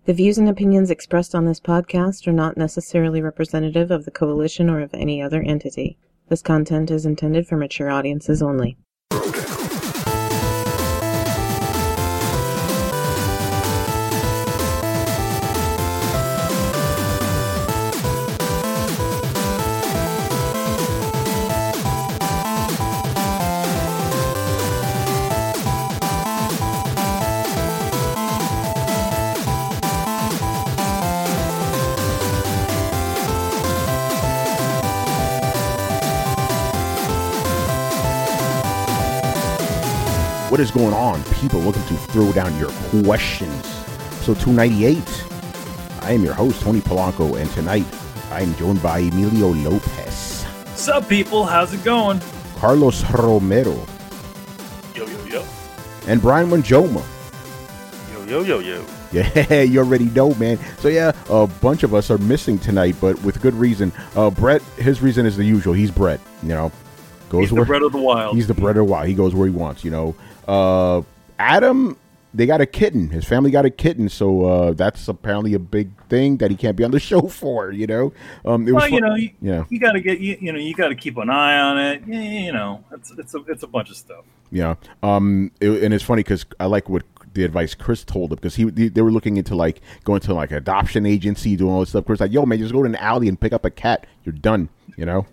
The views and opinions expressed on this podcast are not necessarily representative of the Coalition or of any other entity. This content is intended for mature audiences only. What is going on, people? Welcome to Throw Down Your Questions. So 298, I am your host, Tony Polanco, and tonight I am joined by Emilio Lopez. What's up, people? How's it going? Carlos Romero. Yo, yo, yo. And Brian Manjoma. Yo, yo, yo, yo. Yeah, you already know, man. So yeah, a bunch of us are missing tonight, but with good reason. Brett, his reason is the usual. He's Brett, you know. He's the Brett of the Wild. He's the Brett of the Wild. He goes where he wants, you know. Adam, they got a kitten. His family got a kitten, so that's apparently a big thing that he can't be on the show for, you know. You got to get you got to keep an eye on it. You know, it's a bunch of stuff. Yeah. And it's funny because I like what the advice Chris told him, because they were looking into like going to like adoption agency, doing all this stuff. Chris like, yo man, just go to an alley and pick up a cat. You're done. You know.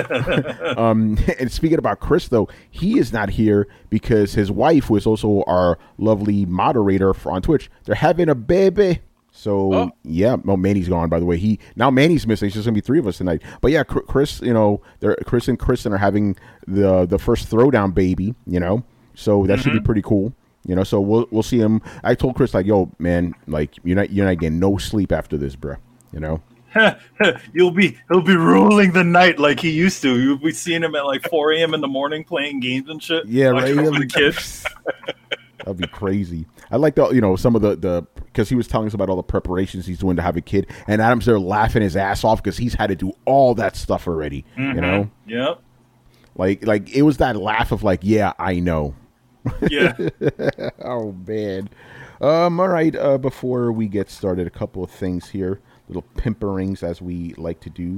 And speaking about Chris, though, he is not here because his wife, who is also our lovely moderator on Twitch, they're having a baby. So yeah, Manny's gone. By the way, now Manny's missing. It's just gonna be three of us tonight. But yeah, Chris, you know, Chris and Kristen are having the first throwdown baby. You know, so that should be pretty cool. You know, so we'll see him. I told Chris like, yo, man, like you're not getting no sleep after this, bro. You know. He'll be ruling the night like he used to. You'll be seeing him at like 4 a.m. in the morning playing games and shit. Yeah, right. With the kids. That'd be crazy. I like some of the because he was telling us about all the preparations he's doing to have a kid, and Adam's there laughing his ass off because he's had to do all that stuff already. You know. Yep. Like it was that laugh of like, yeah, I know. Yeah. Oh man. All right. Before we get started, a couple of things here. Little pimperings, as we like to do.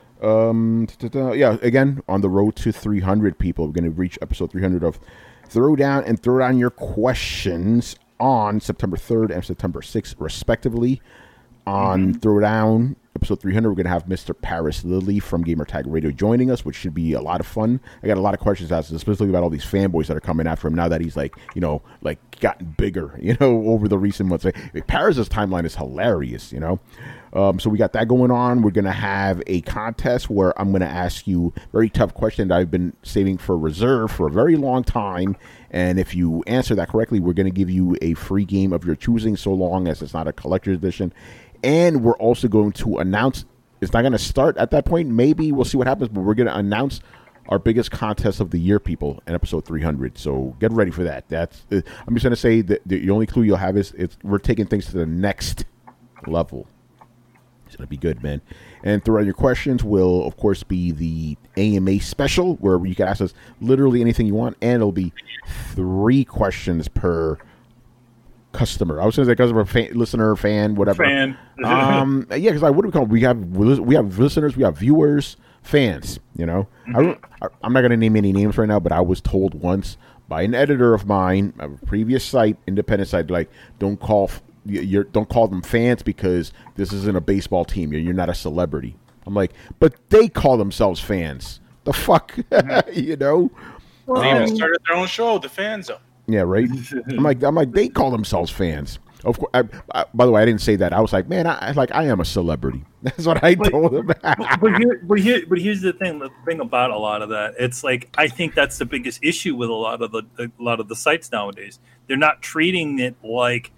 Yeah, again, on the road to 300 people. We're going to reach episode 300 of Throw Down Your Questions on September 3rd and September 6th, respectively. On Throw Down, episode 300, we're going to have Mr. Paris Lilly from Gamertag Radio joining us, which should be a lot of fun. I got a lot of questions asked, especially about all these fanboys that are coming after him now that he's like, you know, like gotten bigger, you know, over the recent months. Like, Paris's timeline is hilarious, you know. So we got that going on. We're going to have a contest where I'm going to ask you a very tough question that I've been saving for reserve for a very long time. And if you answer that correctly, we're going to give you a free game of your choosing, so long as it's not a collector's edition. And we're also going to announce, it's not going to start at that point. Maybe we'll see what happens, but we're going to announce our biggest contest of the year, people, in episode 300. So get ready for that. I'm just going to say that the only clue you'll have is we're taking things to the next level. It's going to be good, man. And throughout your questions will, of course, be the AMA special, where you can ask us literally anything you want, and it'll be 3 questions per customer. I was going to say customer, listener, fan, whatever. Fan. Yeah, because what do we call them? We have listeners, we have viewers, fans. You know, I'm not going to name any names right now, but I was told once by an editor of mine, a previous site, independent site, like, don't call them fans because this isn't a baseball team. You're not a celebrity. I'm like, but they call themselves fans. The fuck, you know? They even started their own show, the Fan Zone. Yeah, right. I'm like, they call themselves fans. Of course. By the way, I didn't say that. I was like, man, I am a celebrity. That's what I told them. but here's the thing. The thing about a lot of that, it's like, I think that's the biggest issue with a lot of the sites nowadays. They're not treating it like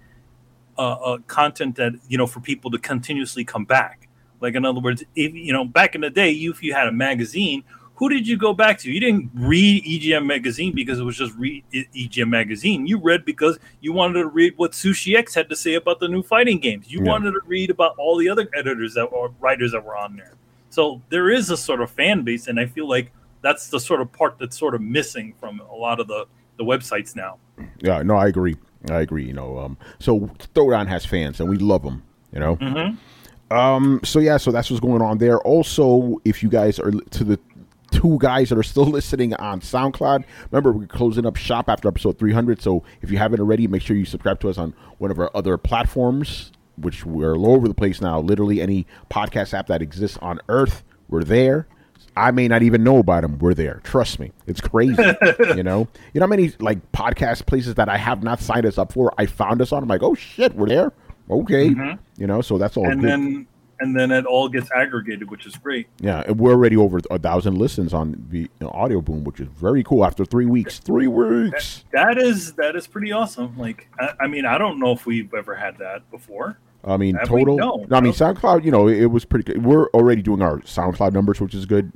content that, you know, for people to continuously come back. Like, in other words, if you know, back in the day, if you had a magazine, who did you go back to? You didn't read EGM magazine because it was just EGM magazine. You read because you wanted to read what Sushi X had to say about the new fighting games. You wanted to read about all the other editors or writers that were on there. So there is a sort of fan base, and I feel like that's the sort of part that's sort of missing from a lot of the websites now. Yeah, no, I agree. You know, so Throwdown has fans, and we love them. You know. Mm-hmm. So that's what's going on there. Also, if you guys are to the two guys that are still listening on SoundCloud, remember we're closing up shop after episode 300. So if you haven't already, make sure you subscribe to us on one of our other platforms, which we're all over the place now. Literally any podcast app that exists on Earth, we're there. I may not even know about them. We're there. Trust me. It's crazy. You know how many like podcast places that I have not signed us up for, I found us on. I'm like, oh shit, we're there. Okay. You know, so that's all And good. then it all gets aggregated, which is great. Yeah, and we're already over 1,000 listens on the Audio Boom, which is very cool after 3 weeks. 3 weeks. That is pretty awesome. Like, I mean, I don't know if we've ever had that before. I mean, Have total. we? No. I mean, SoundCloud. You know, it was pretty good. We're already doing our SoundCloud numbers, which is good.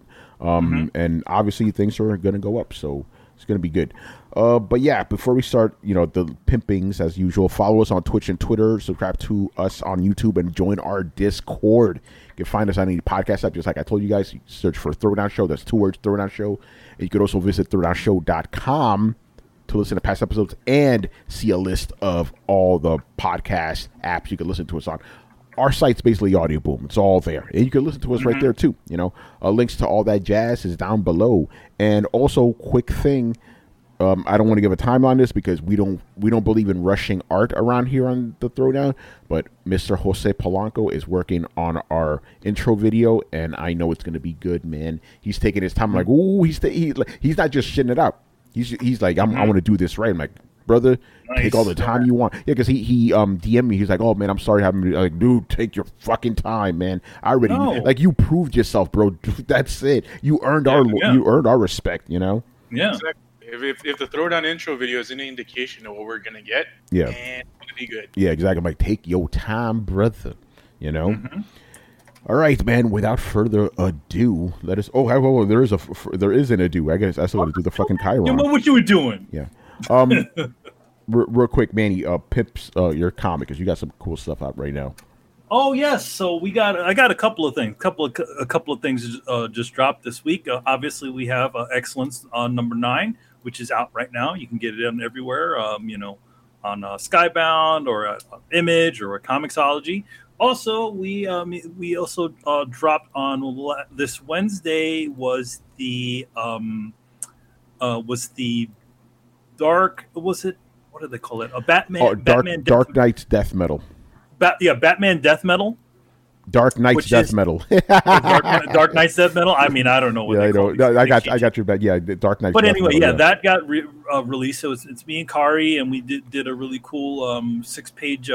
And obviously things are going to go up, so it's going to be good. But yeah, before we start, you know, the pimpings as usual, follow us on Twitch and Twitter, subscribe to us on YouTube, and join our Discord. You can find us on any podcast app, just like I told you guys. You search for Throwdown Show. That's 2 words, Throwdown Show. And you could also visit throwdownshow.com to listen to past episodes and see a list of all the podcast apps you can listen to us on. Our site's basically Audio Boom. It's all there. And you can listen to us right there, too. You know, links to all that jazz is down below. And also, quick thing, I don't want to give a time on this because we don't believe in rushing art around here on the Throwdown. But Mr. Jose Polanco is working on our intro video, and I know it's going to be good, man. He's taking his time. I'm like, ooh, he's not just shitting it out. He's like, I want to do this right. I'm like, brother, take all the time you want. Yeah, because he DM'd me. He's like, oh man, I'm sorry having me. Like, dude, take your fucking time, man. I already like you proved yourself, bro. That's it. You earned our respect. You know. Yeah. Exactly. If the Throwdown intro video is any indication of what we're gonna get, yeah, it's gonna be good. Yeah, exactly. I'm like, take your time, brother. You know. All right, man. Without further ado, let us. Oh, there is an ado. I guess I still got to do the fucking Chiron. You know what you were doing? Yeah. Real quick, Manny. Pips, your comic, because you got some cool stuff out right now. Oh yes, so I got a couple of things. A couple of things just dropped this week. Obviously, we have Excellence on number 9, which is out right now. You can get it everywhere. You know, on Skybound or Image or Comixology. Also, we also dropped on this Wednesday was the Dark. Was it? What do they call it? A Batman. Oh, Dark Knight's Death Metal. Batman Death Metal. Dark Knight's Death Metal. Dark Knight's Death Metal. I mean, I don't know what. Yeah, I know. No, I got your bet. Yeah, Dark Knight's. But Death anyway, Metal, that got released. So it's me and Kari, and we did a really cool 6-page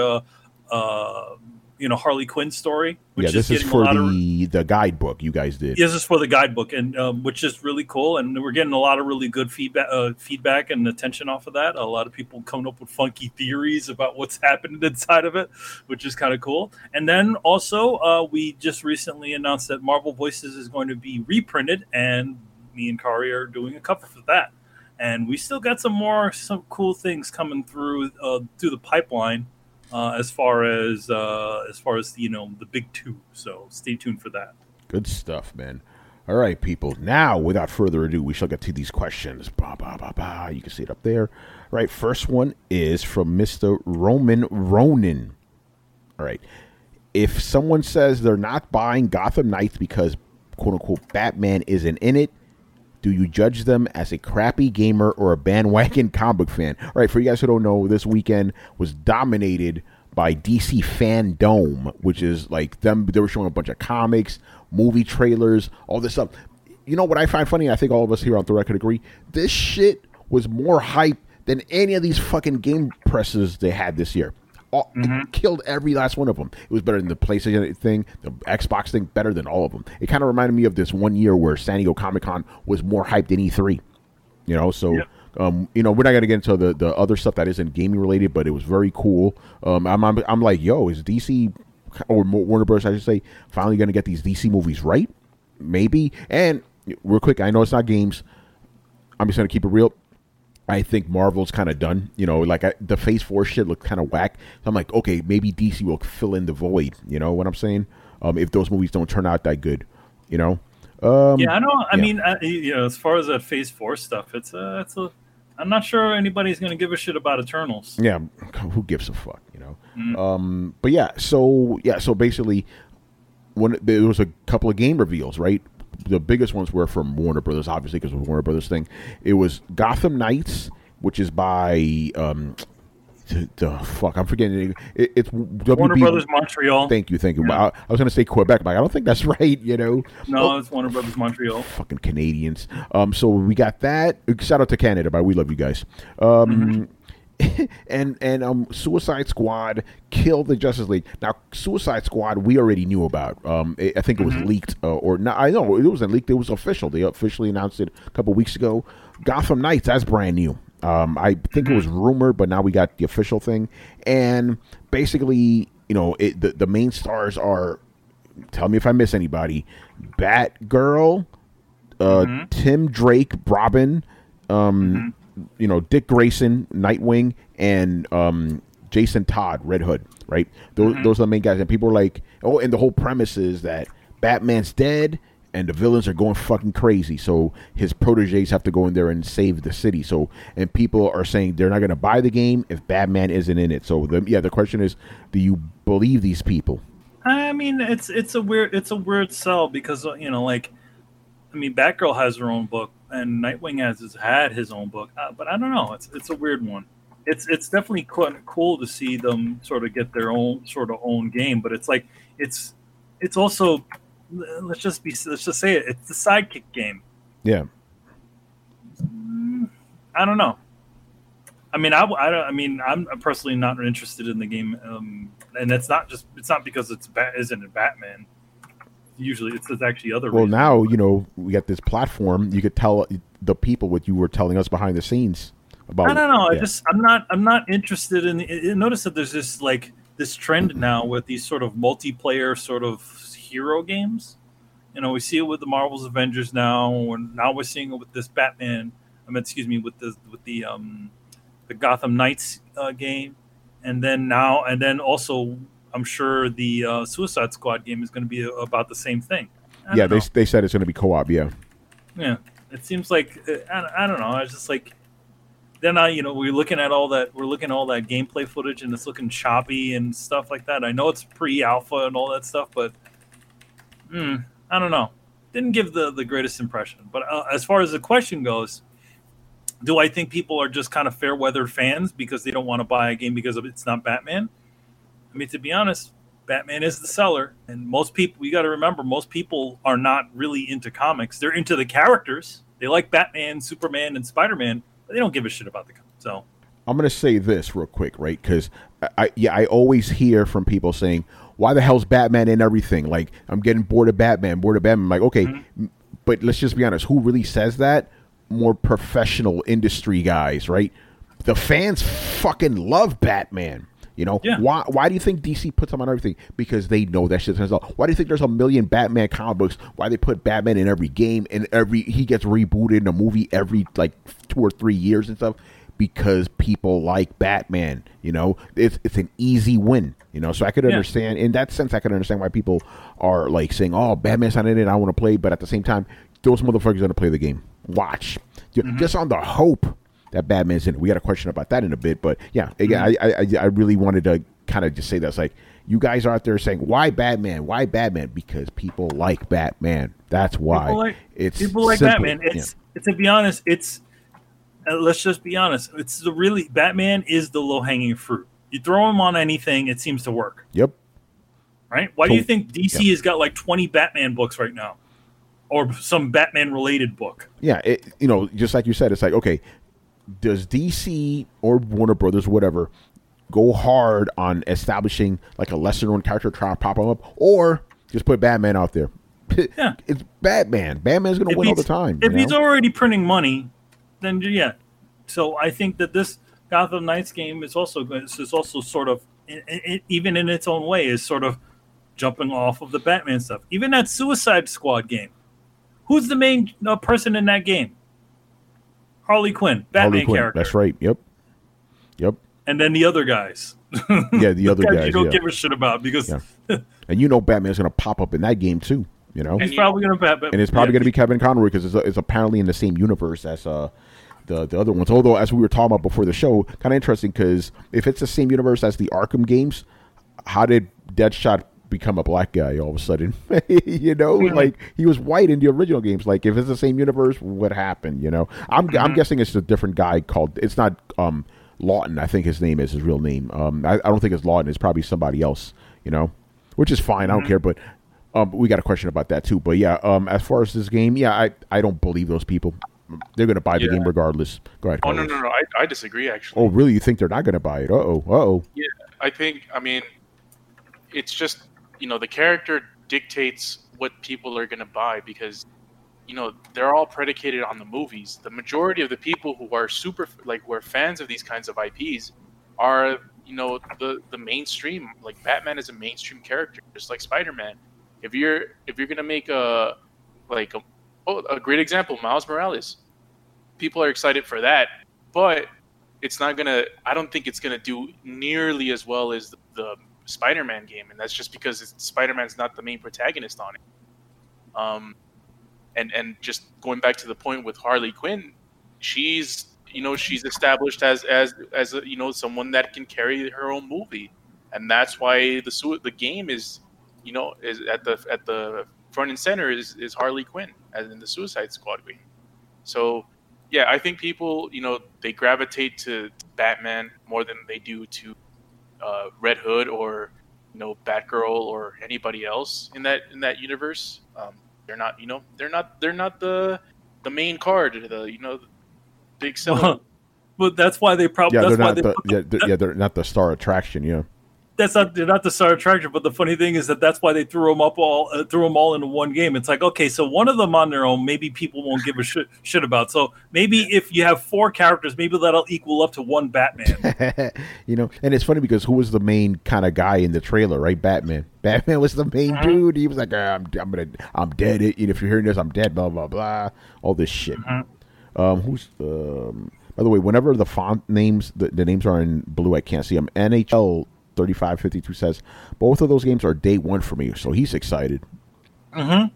Harley Quinn story. Which this is for the guidebook you guys did. This is for the guidebook, and which is really cool. And we're getting a lot of really good feedback and attention off of that. A lot of people coming up with funky theories about what's happening inside of it, which is kind of cool. And then also, we just recently announced that Marvel Voices is going to be reprinted, and me and Kari are doing a cover for that. And we still got some cool things coming through the pipeline. As far as the big 2, so stay tuned for that. Good stuff, man. All right, people. Now, without further ado, we shall get to these questions. You can see it up there. All right, first one is from Mr. Roman Ronin. All right, if someone says they're not buying Gotham Knights because "quote unquote" Batman isn't in it, do you judge them as a crappy gamer or a bandwagon comic book fan? All right, for you guys who don't know, this weekend was dominated by DC Fandom, which is like them. They were showing a bunch of comics, movie trailers, all this stuff. You know what I find funny? I think all of us here on Thread could agree. This shit was more hype than any of these fucking game presses they had this year. It killed every last one of them. It was better than the PlayStation thing, the Xbox thing, better than all of them. It kind of reminded me of this one year where San Diego Comic-Con was more hyped than E3. You know, so, we're not going to get into the other stuff that isn't gaming related, but it was very cool. I'm like, yo, is DC, or Warner Bros., I should say, finally going to get these DC movies right? Maybe. And real quick, I know it's not games. I'm just going to keep it real. I think Marvel's kind of done. You know, like the Phase 4 shit looked kind of whack. So I'm like, okay, maybe DC will fill in the void. You know what I'm saying? If those movies don't turn out that good, you know? I know. I mean, as far as that Phase 4 stuff, it's a I'm not sure anybody's going to give a shit about Eternals. Yeah, who gives a fuck, you know? But yeah, so basically, there was a couple of game reveals, right? The biggest ones were from Warner Brothers, obviously, because it was a Warner Brothers thing. It was Gotham Knights, which is by I'm forgetting. It's Warner Brothers Montreal. Thank you. Yeah. I was going to say Quebec, but I don't think that's right. You know, no, it's Warner Brothers Montreal. Fucking Canadians. So we got that. Shout out to Canada, but we love you guys. And Suicide Squad killed the Justice League. Now, Suicide Squad we already knew about. I think it was leaked, or not. I know it wasn't leaked. It was official. They officially announced it a couple weeks ago. Gotham Knights, that's brand new. I think it was rumored, but now we got the official thing. And basically, you know, the main stars are. Tell me if I miss anybody. Batgirl, Tim Drake, Robin. You know, Dick Grayson, Nightwing, and Jason Todd, Red Hood, right? Those are the main guys. And people are like, oh, and the whole premise is that Batman's dead and the villains are going fucking crazy. So his proteges have to go in there and save the city. So, and people are saying they're not going to buy the game if Batman isn't in it. So, the question is, do you believe these people? I mean, it's a weird sell because, you know, like, I mean, Batgirl has her own book and Nightwing has had his own book, but I don't know. It's a weird one. It's definitely cool to see them sort of get their own game, but it's like it's also let's just say it. It's the sidekick game. Yeah. I don't know. I mean, I'm personally not interested in the game, and it's not because isn't it Batman. Usually, it's actually other. Well, reasons. now you know we got this platform. You could tell the people what you were telling us behind the scenes about. I don't know. Yeah. I'm not interested in. Notice that there's this trend now with these sort of multiplayer sort of hero games. You know, we see it with the Marvel's Avengers now, and now we're seeing it with this Batman. With the Gotham Knights game, and then also. I'm sure the Suicide Squad game is going to be about the same thing. Yeah, they said it's going to be co-op. Yeah. Yeah, it seems like I don't know. I was just like, then we're looking at all that gameplay footage and it's looking choppy and stuff like that. I know it's pre-alpha and all that stuff, but I don't know. Didn't give the greatest impression. But as far as the question goes, do I think people are just kind of fair weather fans because they don't want to buy a game because it's not Batman? I mean, to be honest, Batman is the seller, and most people, you got to remember, most people are not really into comics. They're into the characters. They like Batman, Superman, and Spider-Man, but they don't give a shit about the comics. So I'm going to say this real quick, right? Because I always hear from people saying, why the hell's Batman in everything? Like, I'm getting bored of Batman. I'm like, okay, but let's just be honest. Who really says that? More professional industry guys, right? The fans fucking love Batman. You know, why do you think DC puts them on everything? Because they know that shit's going to sell. Why do you think there's a million Batman comic books? Why they put Batman in every game and he gets rebooted in a movie every like 2 or 3 years and stuff? Because people like Batman. You know, it's an easy win. You know, so I could understand in that sense. I could understand why people are like saying, "Oh, Batman's not in it. I want to play," but at the same time, those motherfuckers are going to play the game. Watch just on the hope that Batman's in it. We got a question about that in a bit, but yeah, again, I really wanted to kind of just say that. It's like, you guys are out there saying, why Batman? Why Batman? Because people like Batman. That's why. People like Batman. It's to be honest, let's just be honest. Batman is the low-hanging fruit. You throw him on anything, it seems to work. Yep. Right? Why do you think DC has got like 20 Batman books right now? Or some Batman-related book? Yeah, just like you said, it's like, okay, does DC or Warner Brothers, whatever, go hard on establishing like a lesser-known character, try to pop him up, or just put Batman out there? Yeah, it's Batman. Batman's going to win all the time. If he's already printing money, then yeah. So I think that this Gotham Knights game is also sort of, even in its own way, is sort of jumping off of the Batman stuff. Even that Suicide Squad game. Who's the main person in that game? Harley Quinn, Batman character. That's right. Yep. And then the other guys. Yeah, the other guys. You don't give a shit about because. Yeah. And Batman's going to pop up in that game too. You know, he's probably going to. And it's probably going to be Kevin Conroy because it's apparently in the same universe as the other ones. Although, as we were talking about before the show, kind of interesting because if it's the same universe as the Arkham games, how did Deadshot become a black guy all of a sudden? Like he was white in the original games. Like if it's the same universe, what happened? I'm guessing it's a different guy called. It's not Lawton. I think his name is his real name. I don't think it's Lawton. It's probably somebody else. Which is fine. I don't care. But we got a question about that too. But yeah, as far as this game, yeah, I don't believe those people. They're going to buy the game regardless. Go ahead. Oh, Carlos. no. I disagree, actually. Oh, really? You think they're not going to buy it? Uh-oh. Yeah, I mean, it's just, the character dictates what people are going to buy because, they're all predicated on the movies. The majority of the people who are who are fans of these kinds of IPs are, the mainstream. Like Batman is a mainstream character, just like Spider-Man. If you're going to make a great example, Miles Morales. People are excited for that, but it's not gonna. I don't think it's gonna do nearly as well as the Spider-Man game, and that's just because Spider-Man's not the main protagonist on it. And just going back to the point with Harley Quinn, she's established as someone that can carry her own movie, and that's why the game is at the front and center is Harley Quinn, as in the Suicide Squad game. So, yeah, I think people, they gravitate to Batman more than they do to Red Hood or, Batgirl or anybody else in that universe. They're not the main card, the big seller. But that's why they probably. They're not the star attraction. Yeah. They're not the star attraction, but the funny thing is that's why they threw them all into one game. It's like, okay, so one of them on their own, maybe people won't give a shit about. So maybe if you have 4 characters, maybe that'll equal up to one Batman. And it's funny because who was the main kind of guy in the trailer, right? Batman. Batman was the main dude. He was like, I'm dead. If you're hearing this, I'm dead. Blah blah blah. All this shit. Who's by the way, whenever the font names, the names are in blue, I can't see them. NHL 3552 says both of those games are day one for me, so he's excited. Okay,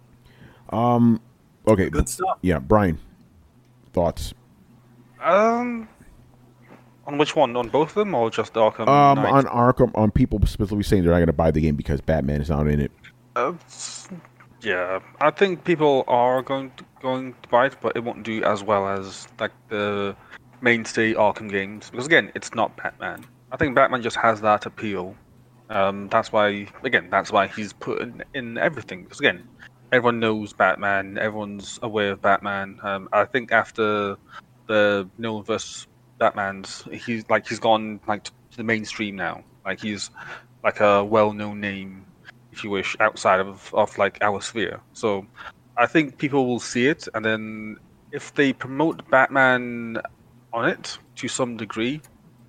good stuff. Yeah, Brian, thoughts? On which one? On both of them, or just Arkham? On Arkham, on people specifically saying they're not going to buy the game because Batman is not in it. Yeah, I think people are going to buy it, but it won't do as well as like the mainstay Arkham games because again, it's not Batman. I think Batman just has that appeal. That's why he's put in everything. Because again, everyone knows Batman. Everyone's aware of Batman. I think after the Nolan vs. Batman's, he's gone to the mainstream now. Like he's like a well-known name, if you wish, outside of like our sphere. So I think people will see it, and then if they promote Batman on it to some degree,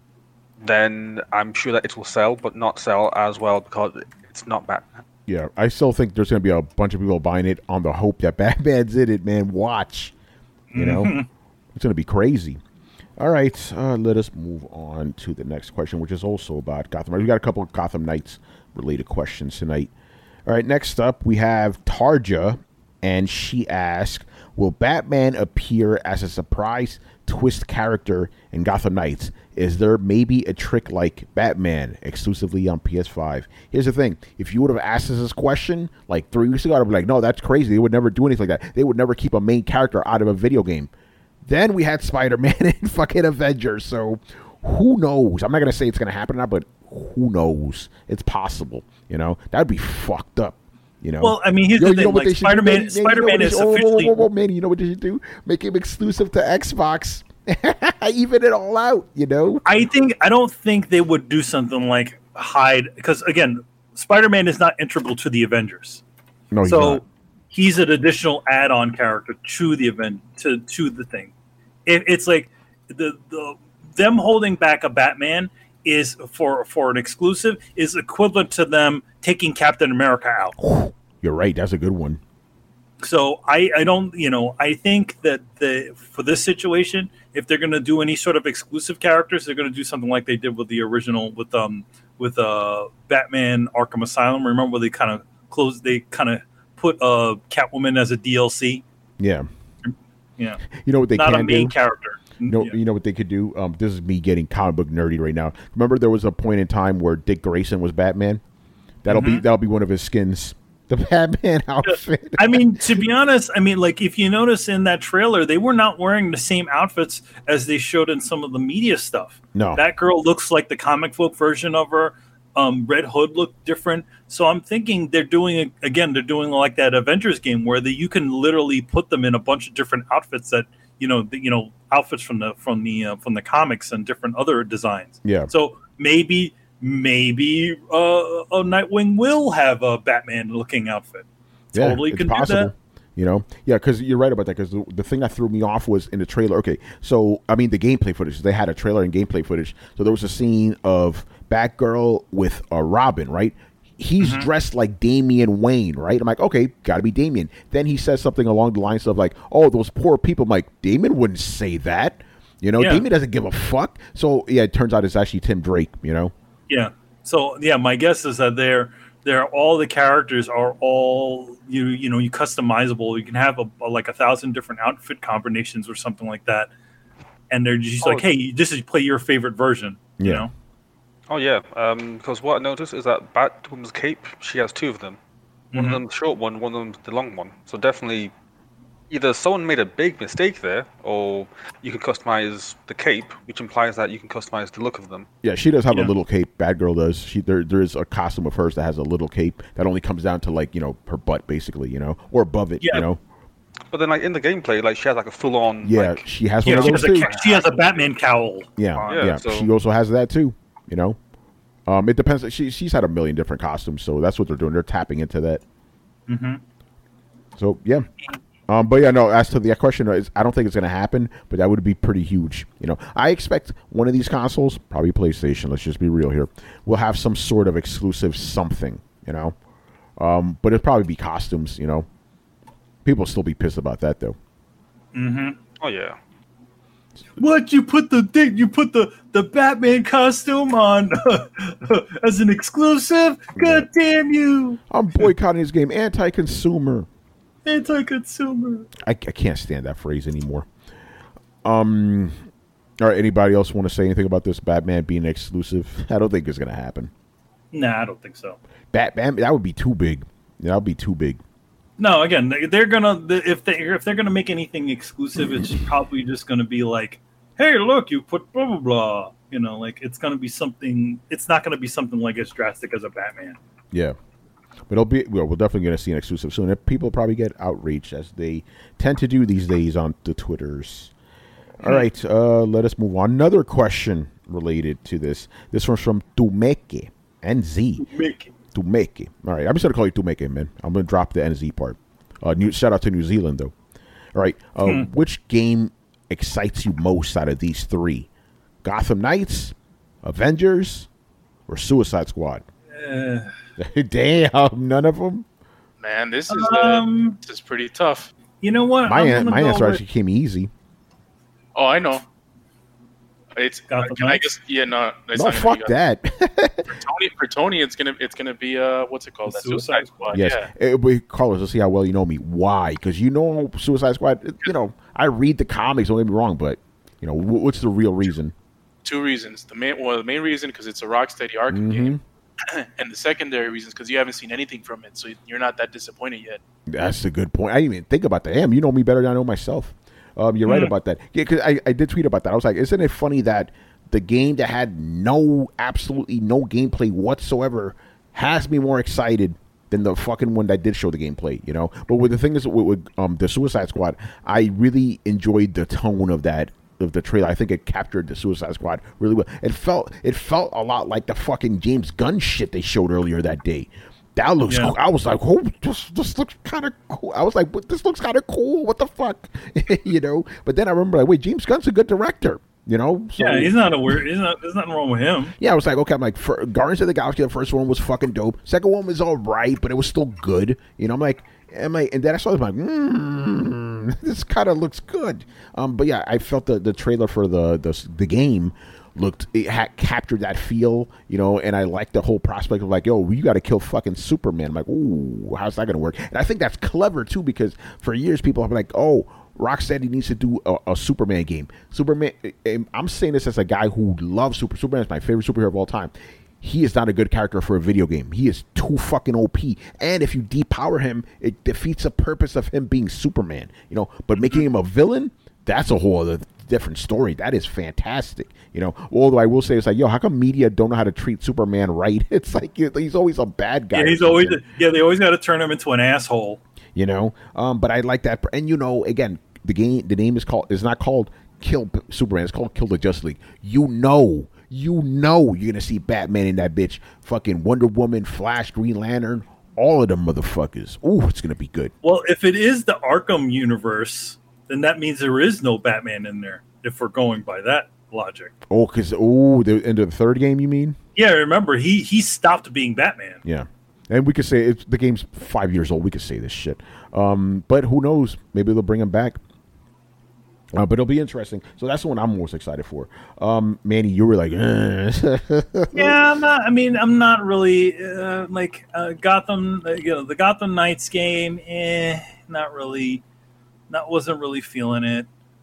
then I'm sure that it will sell, but not sell as well because it's not Batman. Yeah, I still think there's going to be a bunch of people buying it on the hope that Batman's in it, man. Watch. It's going to be crazy. All right, let us move on to the next question, which is also about Gotham. We got a couple of Gotham Knights-related questions tonight. All right, next up, we have Tarja, and she asked, will Batman appear as a surprise twist character in Gotham Knights? Is there maybe a trick like Batman exclusively on PS5? Here's the thing. If you would have asked us this question like 3 weeks ago, I'd be like, no, that's crazy. They would never do anything like that. They would never keep a main character out of a video game. Then we had Spider-Man and fucking Avengers. So who knows? I'm not going to say it's going to happen now, but who knows? It's possible. That'd be fucked up. Well, I mean, here's the thing. Like Spider-Man is officially. Man, you know what they should do? Make him exclusive to Xbox. Even it all out, I don't think they would do something like hide because again, Spider-Man is not integral to the Avengers. No, he's not. He's an additional add-on character to the event to the thing. It's like them holding back a Batman is for an exclusive is equivalent to them taking Captain America out. You're right. That's a good one. So I don't, I think that for this situation, if they're going to do any sort of exclusive characters, they're going to do something like they did with the original with Batman Arkham Asylum. Remember they kind of put Catwoman as a DLC. Yeah. Yeah. You know what they Not can a main do? character. You know what they could do? This is me getting comic book nerdy right now. Remember, there was a point in time where Dick Grayson was Batman. That'll be one of his skins. The Batman outfit. I mean, to be honest, like if you notice in that trailer, they were not wearing the same outfits as they showed in some of the media stuff. No, that girl looks like the comic book version of her. Red Hood looked different, so I'm thinking they're doing like that Avengers game where you can literally put them in a bunch of different outfits that outfits from the comics and different other designs. Yeah. So maybe a Nightwing will have a Batman looking outfit. Totally it's can possible. do that. You know, yeah, because you're right about that. Because the thing that threw me off was in the trailer. Okay, so I mean the gameplay footage. They had a trailer and gameplay footage. So there was a scene of Batgirl with a Robin, right? He's dressed like Damian Wayne, right? I'm like, okay, got to be Damian. Then he says something along the lines of like, "Oh, those poor people." I'm like, Damian wouldn't say that. You know, Damian doesn't give a fuck. So yeah, it turns out it's actually Tim Drake. You know. Yeah. So yeah, my guess is that they're all the characters are all you customizable. You can have like 1,000 different outfit combinations or something like that, and they're just like, hey, this is play your favorite version. You know. Oh yeah, because what I noticed is that Batwoman's cape, she has two of them. One of them's the short one of them's the long one. So definitely, either someone made a big mistake there, or you can customize the cape, which implies that you can customize the look of them. Yeah, she does have a little cape. Batgirl does. There is a costume of hers that has a little cape that only comes down to like her butt, basically, or above it, But then, like in the gameplay, like she has like a full on. Yeah, like, she has one of those too. She has a Batman cowl. Yeah. So... She also has that too. It depends. She's had a million different costumes, so that's what they're doing. They're tapping into that. So yeah. But yeah, no. As to the question, I don't think it's going to happen, but that would be pretty huge. I expect one of these consoles, probably PlayStation. Let's just be real here. Will have some sort of exclusive something. But it'll probably be costumes. People still be pissed about that though. Oh yeah. What, you put the Batman costume on as an exclusive? God damn you! I'm boycotting this game. Anti-consumer. Anti-consumer. I can't stand that phrase anymore. All right. Anybody else want to say anything about this Batman being exclusive? I don't think it's gonna happen. Nah, I don't think so. Batman, that would be too big. That would be too big. No, again, they're gonna if they're gonna make anything exclusive, it's probably just gonna be like, hey, look, you put blah blah blah. Like it's gonna be something. It's not gonna be something like as drastic as a Batman. Yeah, but we're definitely gonna see an exclusive soon. People probably get outraged as they tend to do these days on the Twitters. All right, let us move on. Another question related to this. This one's from Tumeke NZ. Tumeke. All right, I'm just going to call you Tumeke, man. I'm going to drop the NZ part. Shout out to New Zealand, though. All right, which game excites you most out of these three? Gotham Knights, Avengers, or Suicide Squad? Damn, none of them? Man, this is pretty tough. You know what? My answer actually came easy. Oh, I know. It's Gotham I guess no. No, fuck that. For Tony, it's gonna be what's it called? That Suicide Squad. Yes, Yeah. Carlos, let's see how well you know me. Why? Because Suicide Squad. I read the comics. Don't get me wrong, but what's the real reason? Two reasons. The main reason because it's a Rocksteady Arkham game, and the secondary reason is because you haven't seen anything from it, so you're not that disappointed yet. That's a good point. I didn't even think about that. Damn, you know me better than I know myself. You're right about that. Yeah, because I did tweet about that. I was like, isn't it funny that the game that had absolutely no gameplay whatsoever has me more excited than the fucking one that did show the gameplay, But the thing is, with the Suicide Squad, I really enjoyed the tone of the trailer. I think it captured the Suicide Squad really well. It felt a lot like the fucking James Gunn shit they showed earlier that day. That looks cool. I was like, oh, this looks kind of cool. I was like, this looks kind of cool. What the fuck? But then I remember, like, wait, James Gunn's a good director. So, yeah, he's not a weird. There's nothing wrong with him. Yeah, I was like, okay, I'm like, Guardians of the Galaxy, the first one was fucking dope. Second one was all right, but it was still good. I'm like, and then I saw it, I'm like, this kind of looks good. But yeah, I felt the trailer for the game had captured that feel, and I liked the whole prospect of like, yo, you got to kill fucking Superman. I'm like, ooh, how's that going to work? And I think that's clever too, because for years people have been like, oh, Rocksteady needs to do a Superman game. Superman. I'm saying this as a guy who loves Superman. Is my favorite superhero of all time. He is not a good character for a video game. He is too fucking OP. And if you depower him, it defeats the purpose of him being Superman. You know, but making him a villain, that's a whole other different story. That is fantastic. You know, although I will say, it's like, yo, how come media don't know how to treat Superman right? It's like he's always a bad guy. Yeah, they always got to turn him into an asshole. You know, but I like that. And you know, again, the name is not called Kill Superman. It's called Kill the Justice League. You know you're gonna see Batman in that bitch, fucking Wonder Woman, Flash, Green Lantern, all of them motherfuckers. Ooh, it's gonna be good. Well, if it is the Arkham universe, then that means there is no Batman in there. If we're going by that logic. Oh, because the end of the third game, you mean? Yeah, remember he stopped being Batman. Yeah, and we could say the game's 5 years old. We could say this shit, but who knows? Maybe they'll bring him back. But it'll be interesting. So that's the one I'm most excited for. Manny, you were like, yeah, I'm not really Gotham. The Gotham Knights game, not really. Wasn't really feeling it.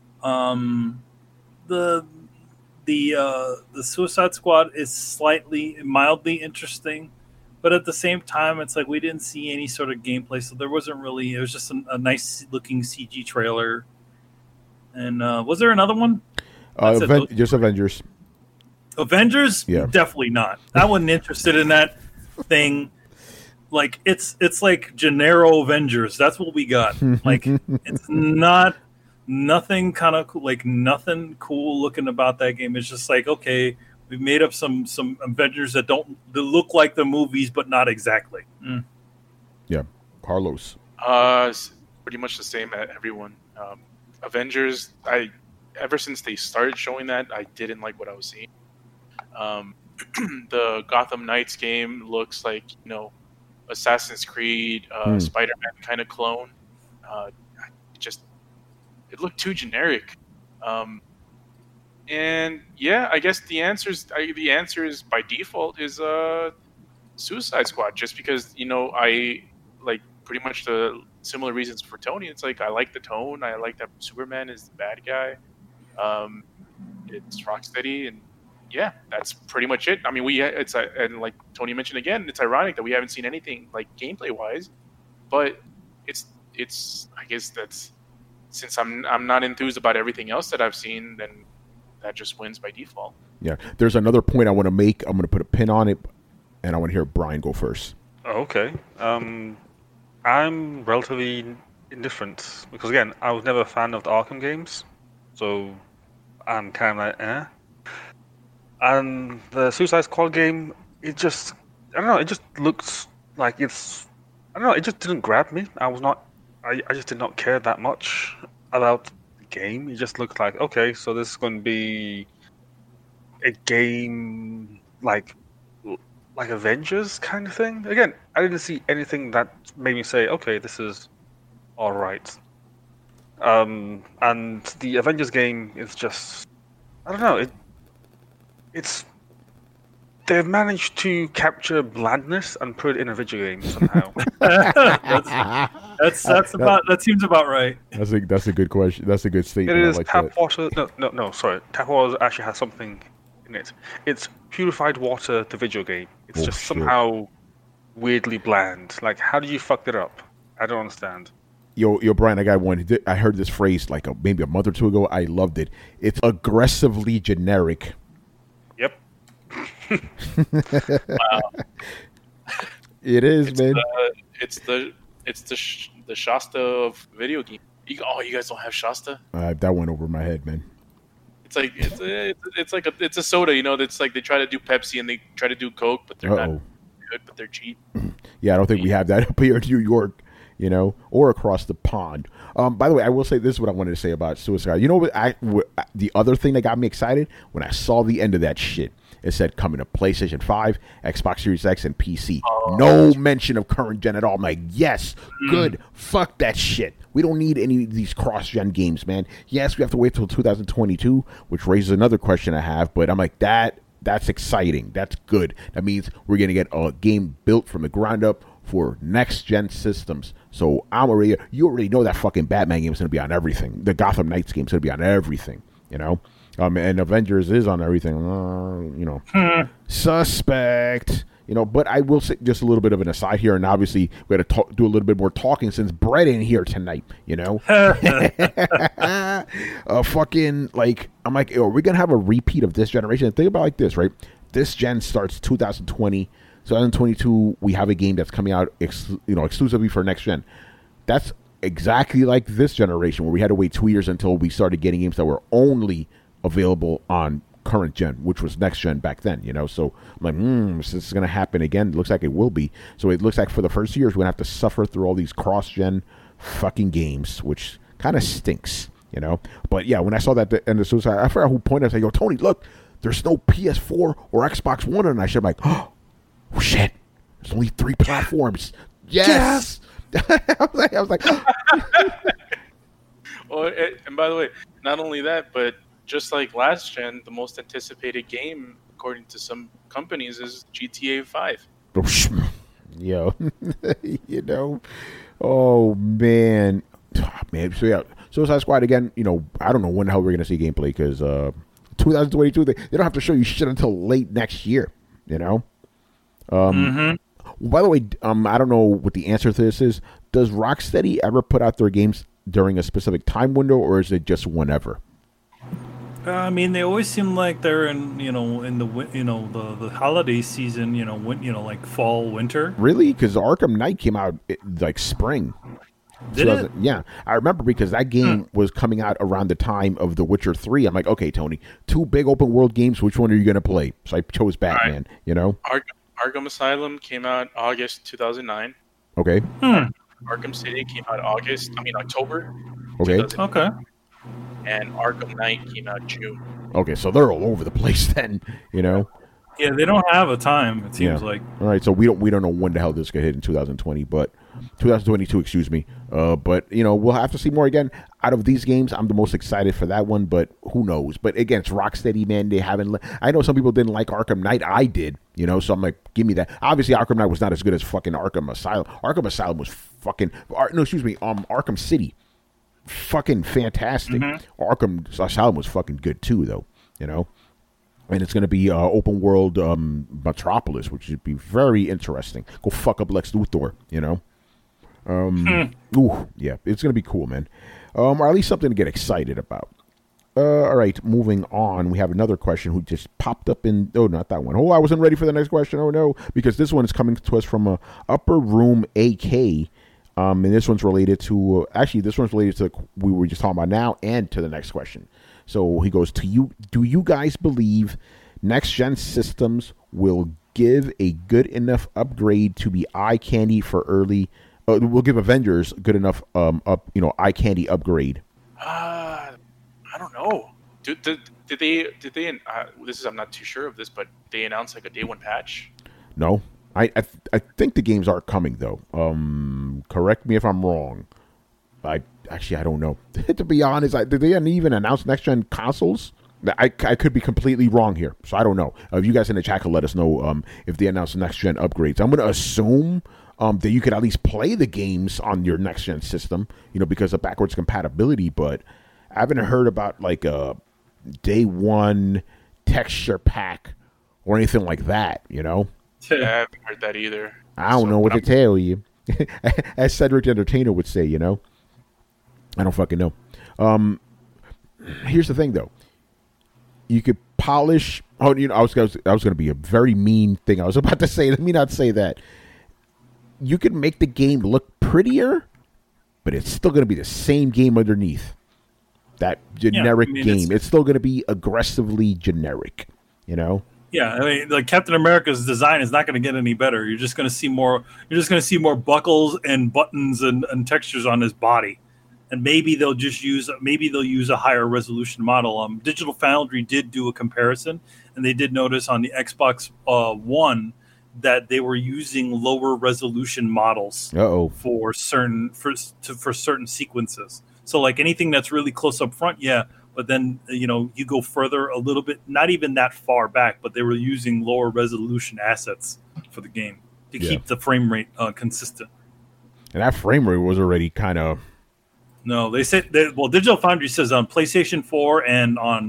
The Suicide Squad is mildly interesting, but at the same time, it's like we didn't see any sort of gameplay, so there wasn't really. It was just a nice looking CG trailer. And was there another one? Just Avengers. Avengers? Yeah. Definitely not. I wasn't interested in that thing. Like it's like Gennaro Avengers. That's what we got. Like it's nothing kind of like nothing cool looking about that game. It's just like, okay, we made up some Avengers that look like the movies, but not exactly. Yeah, Carlos. Pretty much the same at everyone. Avengers, ever since they started showing that, I didn't like what I was seeing. The Gotham Knights game looks like, Assassin's Creed, Spider-Man kind of clone. It looked too generic. And yeah, I guess the answer is by default is Suicide Squad, just because I like pretty much the similar reasons for Tony. It's like I like the tone. I like that Superman is the bad guy. It's Rocksteady, and yeah, that's pretty much it. I mean, and like Tony mentioned again, it's ironic that we haven't seen anything like gameplay wise, but it's I guess that's since I'm not enthused about everything else that I've seen, then that just wins by default. Yeah, there's another point I want to make. I'm going to put a pin on it, and I want to hear Brian go first. Okay. I'm relatively indifferent because, again, I was never a fan of the Arkham games, so I'm kind of like, And the Suicide Squad game, it just looks like it just didn't grab me. I just did not care that much about the game. It just looked like, okay, so this is going to be a game like Avengers kind of thing. Again, I didn't see anything that made me say, okay, this is all right. And the Avengers game is just, I don't know, it's they've managed to capture blandness and put it in a video game somehow. That seems about right. That's a good question. That's a good statement. It is like tap water. No, sorry. Tap water actually has something in it. It's purified water, the video game. It's just somehow weirdly bland. Like, how do you fuck it up? I don't understand. Yo, Brian, I got one. I heard this phrase like maybe a month or two ago. I loved it. It's aggressively generic. Yep. Wow. It is, man. It's the Shasta of video game. You guys don't have Shasta? That went over my head, man. It's like it's a soda, That's like they try to do Pepsi and they try to do Coke, but they're not good, but they're cheap. Yeah, I don't think we have that up here in New York, or across the pond. By the way, I will say this is what I wanted to say about Suicide. You know what? The other thing that got me excited when I saw the end of that shit. It said coming to PlayStation 5, Xbox Series X, and PC. No mention of current gen at all. I'm like, yes, good. Fuck that shit. We don't need any of these cross-gen games, man. Yes, we have to wait till 2022, which raises another question I have. But I'm like, that's exciting. That's good. That means we're going to get a game built from the ground up for next-gen systems. So you already know that fucking Batman game is going to be on everything. The Gotham Knights game is going to be on everything, you know? And Avengers is on everything, you know. Suspect. You know, but I will say just a little bit of an aside here, and obviously we got to do a little bit more talking since Brett in here tonight, you know. Fucking, like, I'm like, are we going to have a repeat of this generation? And think about it like this, right? This gen starts 2020. 2022, we have a game that's coming out, exclusively for next gen. That's exactly like this generation, where we had to wait 2 years until we started getting games that were only available on current gen, which was next gen back then, you know. So I'm like, this is going to happen again. It looks like it will be. So it looks like for the first years, we're going to have to suffer through all these cross-gen fucking games, which kind of stinks, you know. But yeah, when I saw that at the end of Suicide, I forgot who pointed. I said, yo, Tony, look, there's no PS4 or Xbox One. And I said, like, oh, shit, there's only 3 platforms. Yes! I was like Well, and by the way, not only that, but just like last gen, the most anticipated game, according to some companies, is GTA 5. Yo, you know, oh man. So yeah, Suicide Squad again. You know, I don't know when the hell we're gonna see gameplay, because 2022 they don't have to show you shit until late next year. You know. By the way, I don't know what the answer to this is. Does Rocksteady ever put out their games during a specific time window, or is it just whenever? I mean, they always seem like they're in the holiday season, like fall, winter. Really? Because Arkham Knight came out like spring. Did it? Yeah, I remember, because that game was coming out around the time of The Witcher 3. I'm like, okay, Tony, 2 big open world games. Which one are you going to play? So I chose Batman. Right. You know, Arkham Asylum came out August 2009. Okay. Arkham City came out October. Okay. Okay. And Arkham Knight came out June. Okay, so they're all over the place then, you know. Yeah, they don't have a time. It seems like. All right, so we don't know when the hell this could hit in 2020, but 2022, excuse me. But you know, we'll have to see more. Again, out of these games, I'm the most excited for that one, but who knows? But again, it's Rocksteady, man. They haven't. I know some people didn't like Arkham Knight. I did, you know. So I'm like, give me that. Obviously, Arkham Knight was not as good as fucking Arkham Asylum. Arkham Asylum was fucking. Arkham City. Fucking fantastic. Arkham Asylum was fucking good too, though, you know. And it's going to be open world Metropolis, which should be very interesting. Go fuck up Lex Luthor, you know. Ooh, yeah, it's going to be cool, man. Or at least something to get excited about. All right, moving on. We have another question who just popped up in. Oh, not that one. Oh, I wasn't ready for the next question. Oh no, because this one is coming to us from Upper Room AK. And this one's related to we were just talking about now, and to the next question. So he goes, do you guys believe next gen systems will give a good enough upgrade to be eye candy for early? Will give Avengers good enough eye candy upgrade? I don't know. Did they? I'm not too sure of this, but they announced like a day one patch. No. I think the games are coming, though. Correct me if I'm wrong. I don't know. To be honest, did they even announce next-gen consoles? I could be completely wrong here, so I don't know. If you guys in the chat could let us know if they announce next-gen upgrades. I'm going to assume that you could at least play the games on your next-gen system, because of backwards compatibility, but I haven't heard about, like, a day one texture pack or anything like that, Yeah, I haven't heard that either. I don't know what to tell you. As Cedric the Entertainer would say, I don't fucking know. Here's the thing, though. You could polish. I was going to be a very mean thing. I was about to say. Let me not say that. You could make the game look prettier, but it's still going to be the same game underneath. That generic game. It's still going to be aggressively generic. Yeah, I mean, like Captain America's design is not going to get any better. You're just going to see more. You're just going to see more buckles and buttons and textures on his body, and maybe they'll use a higher resolution model. Digital Foundry did do a comparison, and they did notice on the Xbox One that they were using lower resolution models for certain sequences. So, like anything that's really close up front, yeah. But then, you go further a little bit, not even that far back, but they were using lower resolution assets for the game. to keep the frame rate consistent. And that frame rate was already kind of... No, they said Digital Foundry says on PlayStation 4 and on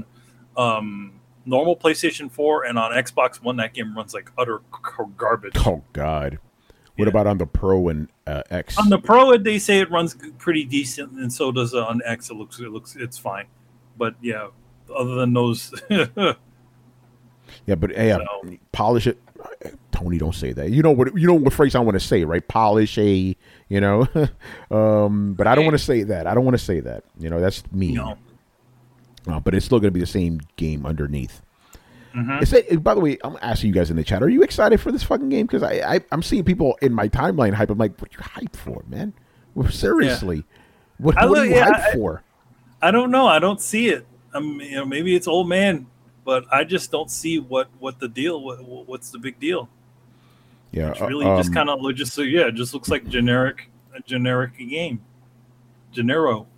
normal PlayStation 4 and on Xbox One, that game runs like utter garbage. Oh God! What about on the Pro and X? On the Pro, they say it runs pretty decent, and so does on X. It's fine, but yeah, other than those, yeah, but hey, polish it. Tony, don't say that. You know what phrase I want to say, right? Polish a, but I don't want to say that. I don't want to say that. That's me. No. But it's still going to be the same game underneath. Mm-hmm. By the way, I'm asking you guys in the chat, are you excited for this fucking game? Because I'm seeing people in my timeline hype. I'm like, what are you hyped for, man? Well, seriously. Yeah. What are you hyped for? I don't know. I don't see it. Maybe it's old man, but I just don't see what the deal. What's the big deal? Yeah, it's really just kind of it just looks like a generic game. Genero.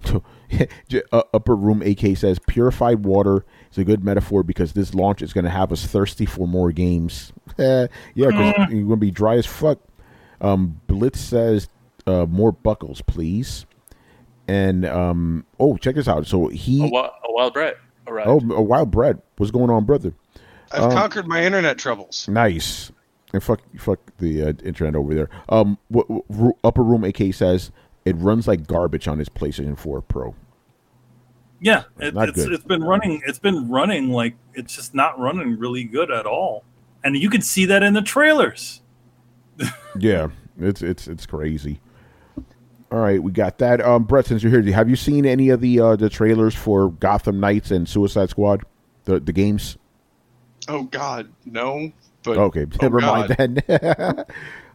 Upper Room AK says purified water is a good metaphor because this launch is going to have us thirsty for more games. Yeah, because you're going to be dry as fuck. Blitz says more buckles, please. And check this out. So a Wild Bread. Right. Oh, a Wild Bread. What's going on, brother? I've conquered my internet troubles. Nice. And fuck the internet over there. Upper Room AK says it runs like garbage on his PlayStation 4 Pro. Yeah, it's been running. It's been running like it's just not running really good at all, and you can see that in the trailers. Yeah, it's crazy. All right, we got that. Brett, since you're here, have you seen any of the trailers for Gotham Knights and Suicide Squad, the games? Oh God, no. But okay, never mind then.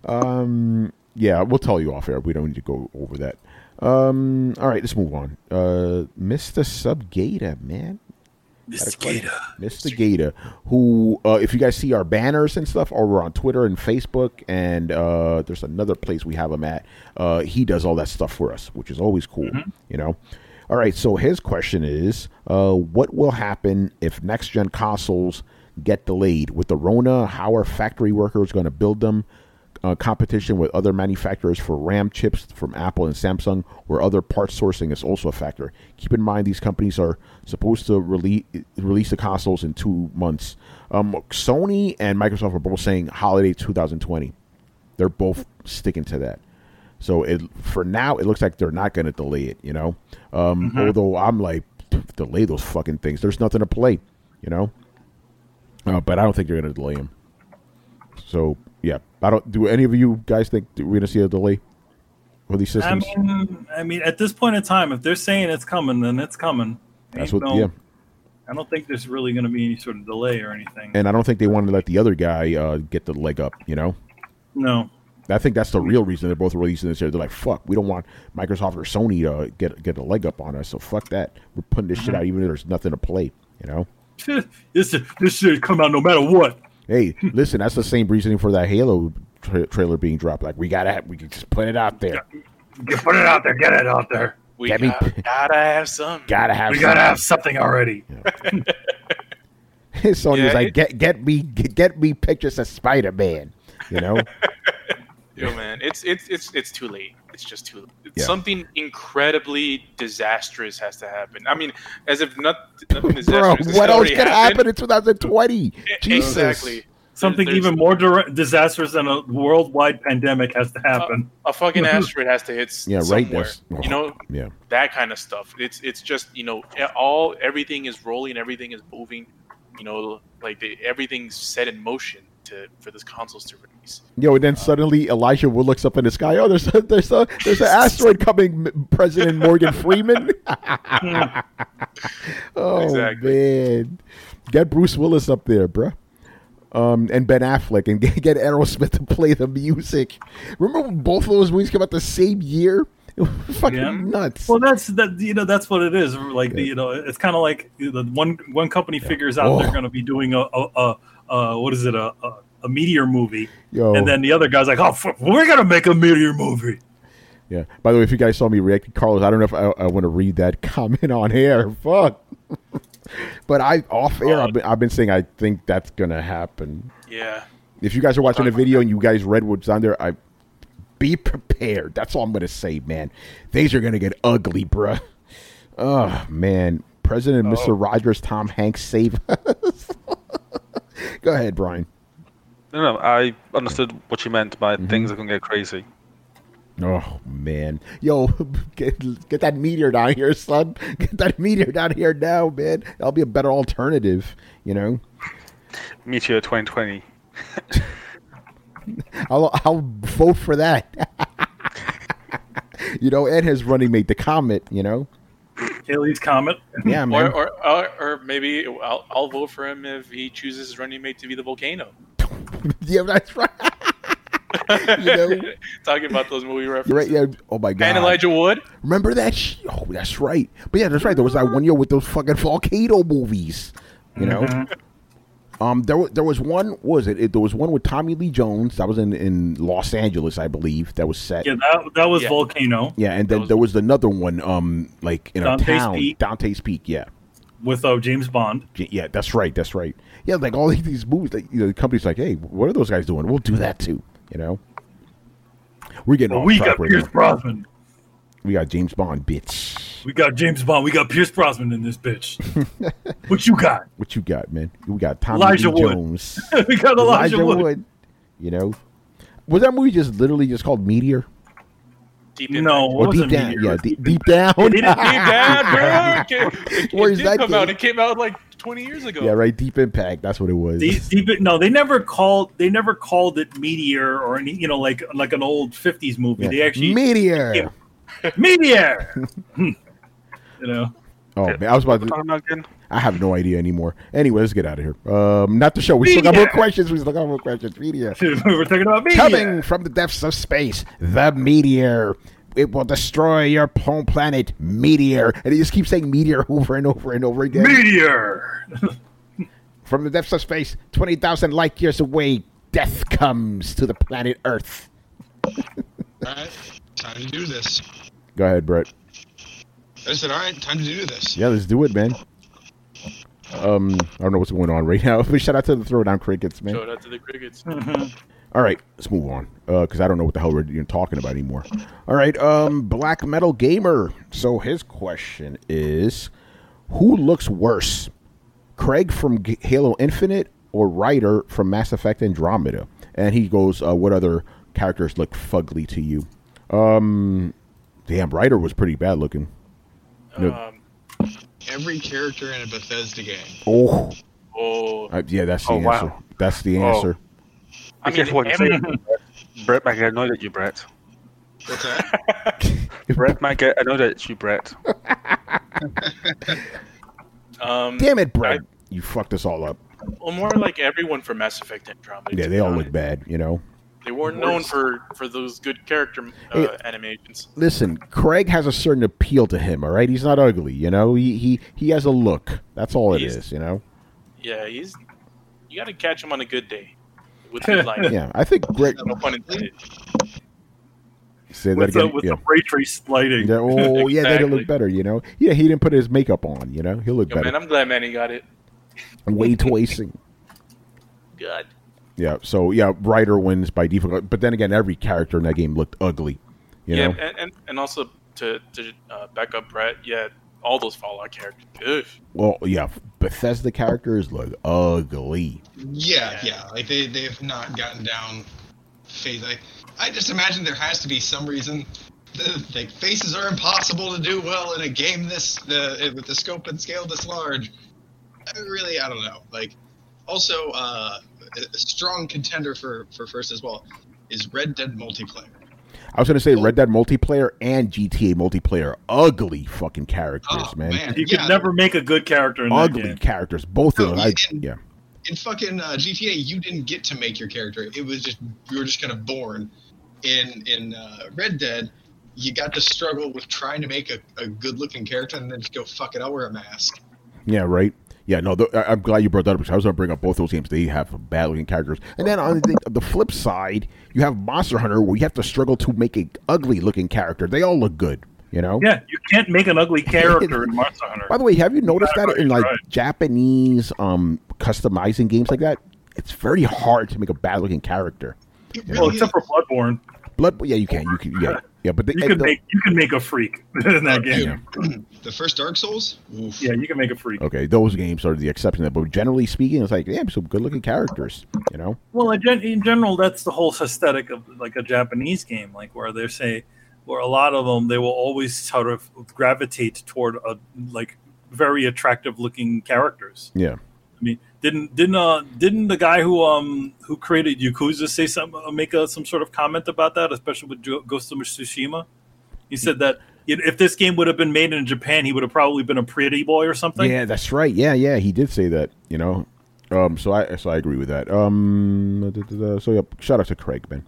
Yeah, we'll tell you off air. We don't need to go over that. All right, let's move on. Mr. Subgata, man. Mr. Gata, who, if you guys see our banners and stuff over on Twitter and Facebook, and there's another place we have him at, he does all that stuff for us, which is always cool, All right, so his question is, what will happen if next-gen consoles get delayed? With the Rona, how are factory workers going to build them? Competition with other manufacturers for RAM chips from Apple and Samsung, where other parts sourcing is also a factor. Keep in mind these companies are supposed to release the consoles in 2 months. Sony and Microsoft are both saying holiday 2020. They're both sticking to that. So for now, it looks like they're not going to delay it, Although I'm like, delay those fucking things. There's nothing to play, But I don't think they're going to delay them. So, yeah. Do any of you guys think we're going to see a delay for these systems? I mean, at this point in time, if they're saying it's coming, then it's coming. That's yeah. I don't think there's really going to be any sort of delay or anything. And I don't think they want to let the other guy get the leg up, No. I think that's the real reason they're both releasing this here. They're like, fuck, we don't want Microsoft or Sony to get a leg up on us, so fuck that. We're putting this shit out even if there's nothing to play, This should come out no matter what. Hey, listen, that's the same reasoning for that Halo trailer being dropped. Like, we can just put it out there. You put it out there, get it out there. We gotta have some. We gotta have something already. Yeah. Sony's like, get me pictures of Spider-Man. Yo, man, it's too late. It's just too late. Yeah. Something incredibly disastrous has to happen. I mean, as if nothing disastrous. Bro, what else could happen in 2020? Jesus. Exactly. Something even more disastrous than a worldwide pandemic has to happen. A fucking asteroid has to hit somewhere. Yeah. That kind of stuff. It's just everything is rolling, everything is moving. Everything's set in motion for this consoles to release. And then suddenly Elijah Wood looks up in the sky. Oh, there's an asteroid coming, President Morgan Freeman. Oh, exactly. Man. Get Bruce Willis up there, bruh. And Ben Affleck, and get Aerosmith to play the music. Remember when both of those movies came out the same year? It was fucking nuts. Well, that's what it is. Like it's kind of like one company figures out they're going to be doing a meteor movie, and then the other guy's like, we're going to make a meteor movie. Yeah. By the way, if you guys saw me reacting, Carlos, I don't know if I want to read that comment on air. Fuck. But off air, I've been saying I think that's gonna happen. Yeah. If you guys are watching the video and you guys read what's on there, be prepared. That's all I'm going to say, man. Things are going to get ugly, bruh. Oh, man. President Mr. Rogers, Tom Hanks, save us. Go ahead, Brian. No, I understood what you meant by things are going to get crazy. Oh, man. Yo, get that meteor down here, son. Get that meteor down here now, man. That'll be a better alternative, you know? Meteor 2020. I'll vote for that. You know, and his running mate, the Comet, you know? Haley's Comet. Yeah, man. Or maybe I'll vote for him if he chooses his running mate to be the volcano. Yeah, that's right. You know? Talking about those movie references. You're right, yeah. Oh, my God. And Elijah Wood. Remember that? Oh, that's right. But yeah, that's right. There was that one year with those fucking volcano movies, you know? There was one. What was it? There was one with Tommy Lee Jones that was in Los Angeles, I believe. That was set. Yeah, that was Volcano. Yeah, and then there was another one, like in Dante's a town, Peak. Dante's Peak. Yeah, with James Bond. Yeah, that's right. That's right. Yeah, like all these movies, like, you know, the company's like, hey, what are those guys doing? We'll do that too. You know, we're getting. We got Pierce Brosnan. We got James Bond, bitch. We got James Bond. We got Pierce Brosnan in this bitch. What you got? What you got, man? We got Tommy Elijah Lee Wood. Jones. We got Elijah Wood. You know, was that movie just literally just called Meteor? Deep in No, Or it Deep wasn't Down? Meteor. Yeah, Deep Down. Deep down, bro. Where's It that did come game? out. It came out like 20 years ago. Yeah, right. Deep Impact. That's what it was. No, they never called it Meteor or any, you know, like an old 50s movie. Yeah. They actually Meteor. Meteor. You know. Oh man, I was about Talking to. about again? I have no idea anymore. Anyway, let's get out of here. Not the show. We still got more questions. Meteor. We're talking about Meteor. Coming from the depths of space, the meteor. It will destroy your home planet, Meteor. And he just keeps saying Meteor over and over and over again. Meteor. From the depths of space, 20,000 light years away, death comes to the planet Earth. All right, time to do this. Go ahead, Brett. I said, all right, time to do this. Yeah, let's do it, man. I don't know what's going on right now, but shout out to the Throwdown Crickets, man. Shout out to the Crickets. All right, let's move on, because I don't know what the hell we're even talking about anymore. All right, Black Metal Gamer. So his question is, who looks worse, Craig from Halo Infinite or Ryder from Mass Effect Andromeda? And he goes, what other characters look fugly to you? Damn, Ryder was pretty bad looking. Every character in a Bethesda game. Oh, Yeah, that's the answer. Wow. That's the answer. Be careful what you say. Brett might get annoyed at you, Brett. What's that? Brett might get annoyed at you, Brett. Damn it, Brett! You fucked us all up. Well, more like everyone from Mass Effect Andromeda. Yeah, to they be all honest. look bad, you know. They weren't known for those good character animations. Listen, Craig has a certain appeal to him. All right, he's not ugly, you know. He has a look. That's all it is, you know. Yeah, you got to catch him on a good day with good lighting. Yeah, I think Greg. No pun intended. Say that With again. the ray trace lighting. Yeah, oh, yeah, that'll Exactly. look better, you know. Yeah, he didn't put his makeup on, you know. He'll look Yo, better. man, I'm glad Manny got it. Way twisting. God. Yeah, so yeah, Ryder wins by default. But then again, every character in that game looked ugly. You know? and also to back up Brett, yeah, all those Fallout characters. Ugh. Well, yeah, Bethesda characters look ugly. Yeah. Like they've not gotten down phase. I just imagine there has to be some reason. Like faces are impossible to do well in a game with the scope and scale this large. I don't know. Like, also a strong contender for first as well is Red Dead multiplayer. I was going to say Red Dead multiplayer and GTA multiplayer. Ugly fucking characters, man. You could never make a good character in that Ugly game. characters, both of them. Yeah. In fucking GTA, you didn't get to make your character. It was just you were just kind of born. In Red Dead, you got to struggle with trying to make a good-looking character and then just go, fuck it, I'll wear a mask. Yeah, right. Yeah, no, I'm glad you brought that up because I was going to bring up both those games. They have bad-looking characters. And then on the flip side, you have Monster Hunter where you have to struggle to make an ugly-looking character. They all look good, you know? Yeah, you can't make an ugly character in Monster Hunter. By the way, have you noticed that in, like, right. Japanese customizing games like that? it's very hard to make a bad looking character. Well, except for Bloodborne. Yeah, you can, but You can make a freak in that game. The first Dark Souls? Oof. Yeah, you can make a freak. Okay, those games are the exception. But generally speaking, it's like, some good looking characters, you know? Well, in general, that's the whole aesthetic of like a Japanese game, like where where a lot of them, they will always sort of gravitate toward like very attractive looking characters. Yeah. I mean, didn't the guy who created Yakuza say some sort of comment about that, especially with Ghost of Tsushima? He said that if this game would have been made in Japan, he would have probably been a pretty boy or something. Yeah, that's right. Yeah, he did say that. You know, so I agree with that. So yeah, shout out to Craig, man.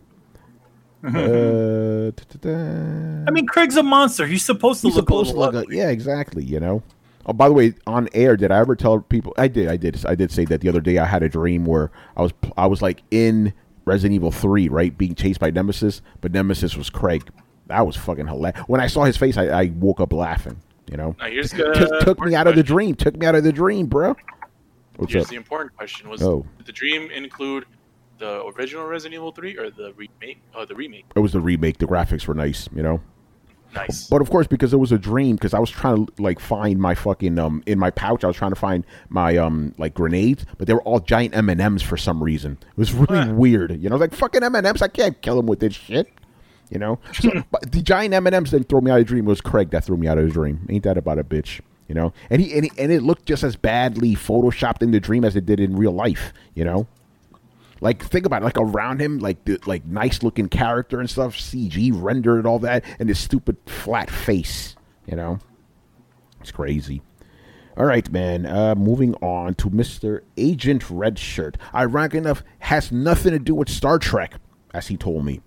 I mean, Craig's a monster. He's supposed to look ugly. Yeah, exactly. You know. Oh, by the way, on air, did I ever tell people? I did say that the other day. I had a dream where I was like in Resident Evil 3, right, being chased by Nemesis, but Nemesis was Craig. That was fucking hilarious. When I saw his face, I woke up laughing. You know, now here's took me out of the dream. Took me out of the dream, bro. Here's the important question: did the dream include the original Resident Evil 3 or the remake? The remake. It was the remake. The graphics were nice. You know. Nice. But of course, because it was a dream, because I was trying to like find my fucking in my pouch, I was trying to find my like grenades, but they were all giant M&Ms for some reason. It was really weird, you know, like fucking M&Ms. I can't kill them with this shit, you know. So, but the giant M&Ms didn't throw me out of the dream. It was Craig that threw me out of the dream. Ain't that about a bitch, you know? And it looked just as badly photoshopped in the dream as it did in real life, you know. Like, think about it, like around him, like the nice looking character and stuff, CG rendered all that, and this stupid flat face, you know? It's crazy. All right, man. Moving on to Mr. Agent Redshirt. Ironic enough, has nothing to do with Star Trek, as he told me.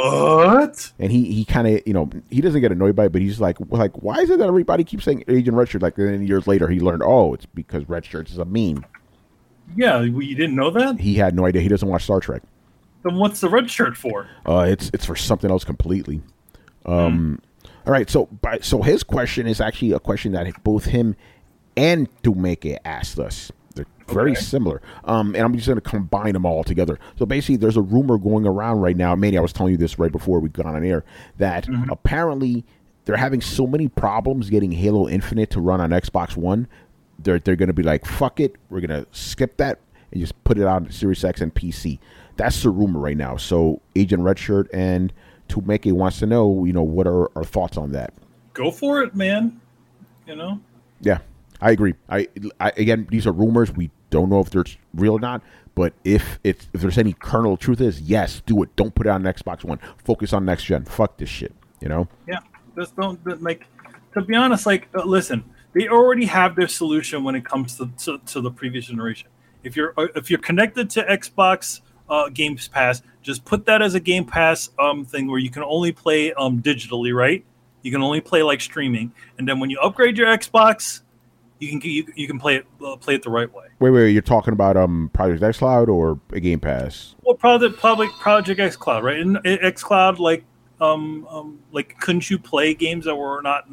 What? And he kind of, you know, he doesn't get annoyed by it, but he's like, why is it that everybody keeps saying Agent Redshirt? Like, then years later, he learned, it's because Redshirt is a meme. Yeah, you didn't know that? He had no idea. He doesn't watch Star Trek. Then what's the red shirt for? It's for something else completely. All right, so his question is actually a question that both him and Tumeke asked us. They're very similar. And I'm just going to combine them all together. So basically, there's a rumor going around right now. Manny, I was telling you this right before we got on air, that apparently they're having so many problems getting Halo Infinite to run on Xbox One. They're going to be like, fuck it, we're going to skip that and just put it on Series X and PC. That's the rumor right now. So Agent Redshirt and Tumeke wants to know, you know, what are our thoughts on that? Go for it, man. You know? Yeah, I agree. I again, these are rumors. We don't know if they're real or not. But if there's any kernel of truth is, yes, do it. Don't put it on Xbox One. Focus on next gen. Fuck this shit. You know? Yeah. Just don't, like, to be honest, like, listen. They already have their solution when it comes to the previous generation. If you're connected to Xbox Game Pass, just put that as a Game Pass thing where you can only play digitally, right? You can only play like streaming, and then when you upgrade your Xbox, you can play it the right way. Wait, you're talking about Project xCloud or a Game Pass? Well, Project xCloud, right? In xCloud, like couldn't you play games that are not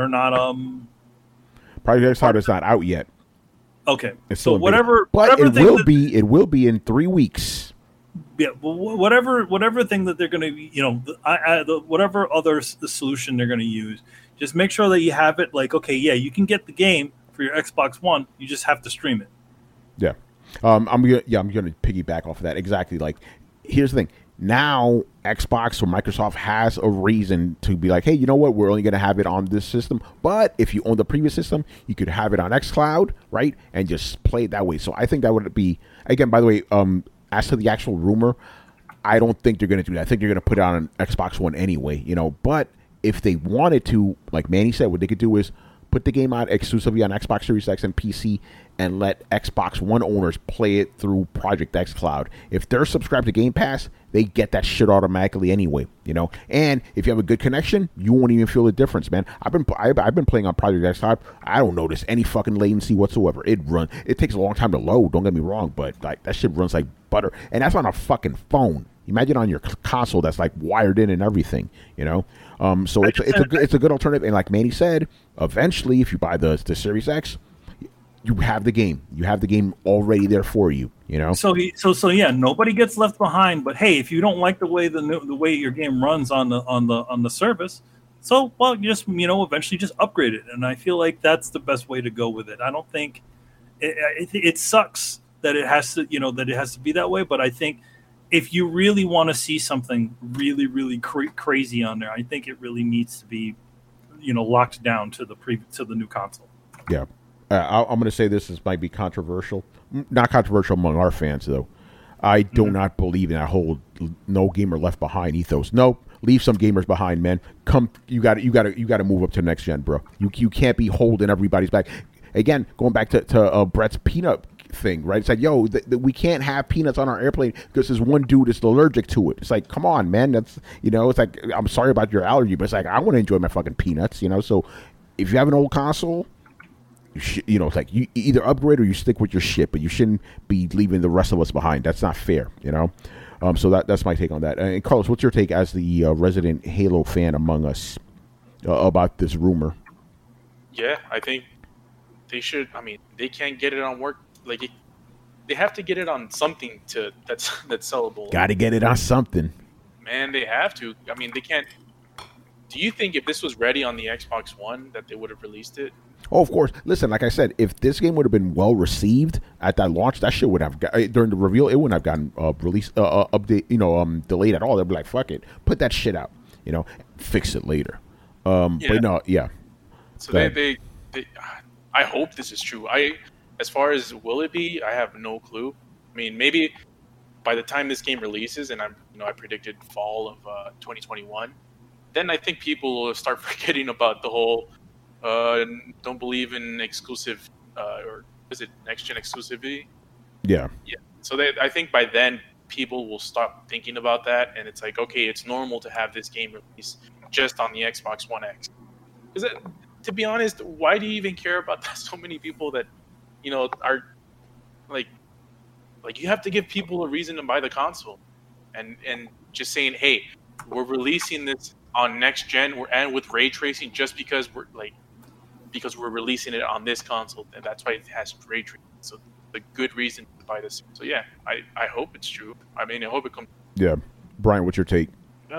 Project xCloud is not out yet. Okay, so whatever it will be in 3 weeks. Yeah, well, whatever thing that they're going to, you know, whatever other solution they're going to use, just make sure that you have it. Like, okay, yeah, you can get the game for your Xbox One. You just have to stream it. Yeah, I'm gonna piggyback off of that exactly. Like, here's the thing. Now, Xbox or Microsoft has a reason to be like, hey, you know what? We're only going to have it on this system. But if you own the previous system, you could have it on xCloud, right? And just play it that way. So I think that would be, again, by the way, as to the actual rumor, I don't think they're going to do that. I think they're going to put it on an Xbox One anyway, you know. But if they wanted to, like Manny said, what they could do is put the game out exclusively on Xbox Series X and PC and let Xbox One owners play it through Project xCloud. If they're subscribed to Game Pass, they get that shit automatically anyway, you know. And if you have a good connection, you won't even feel the difference, man. I've been playing on Project xCloud. I don't notice any fucking latency whatsoever. It takes a long time to load. Don't get me wrong, but like that shit runs like butter, and that's on a fucking phone. Imagine on your console that's like wired in and everything, you know. So it's a good alternative. And like Manny said, eventually, if you buy the Series X, you have the game. You have the game already there for you. You know. So yeah, nobody gets left behind. But hey, if you don't like the way the way your game runs on the service, so well, you just eventually just upgrade it. And I feel like that's the best way to go with it. I don't think it sucks that it has to be that way. But I think if you really want to see something really really crazy on there, I think it really needs to be locked down to the new console. Yeah. I'm going to say this might be controversial. Not controversial among our fans, though. I do not believe in that whole no gamer left behind ethos. Nope, leave some gamers behind, man. Come, you got to move up to the next gen, bro. You can't be holding everybody's back. Again, going back to Brett's peanut thing, right? It's like, yo, we can't have peanuts on our airplane because there's one dude that's allergic to it. It's like, come on, man. That's it's like, I'm sorry about your allergy, but it's like, I want to enjoy my fucking peanuts, So if you have an old console, it's like you either upgrade or you stick with your shit, but you shouldn't be leaving the rest of us behind. That's not fair, So that's my take on that. And Carlos, what's your take as the resident Halo fan among us about this rumor? Yeah, I think they should. I mean, they can't get it on work. Like, they have to get it on something that's sellable. Got to get it on something. Man, they have to. I mean, they can't. Do you think if this was ready on the Xbox One that they would have released it? Oh, of course. Listen, like I said, if this game would have been well received at that launch, that shit would have during the reveal. It wouldn't have gotten released, update, delayed at all. They'd be like, "Fuck it, put that shit out," fix it later. But no, yeah. So they I hope this is true. As far as will it be, I have no clue. I mean, maybe by the time this game releases, and I predicted fall of 2021, then I think people will start forgetting about the whole don't believe in exclusive or is it next gen exclusivity? Yeah. So I think by then people will stop thinking about that, and it's like, okay, it's normal to have this game released just on the Xbox One X. Because to be honest, why do you even care about that? So many people that are like you have to give people a reason to buy the console, and just saying, hey, we're releasing this on next gen and with ray tracing just because we're releasing it on this console, and that's why it has ray tracing. So the good reason to buy this. So yeah, I hope it's true. I mean, I hope it comes. Yeah, Brian, what's your take?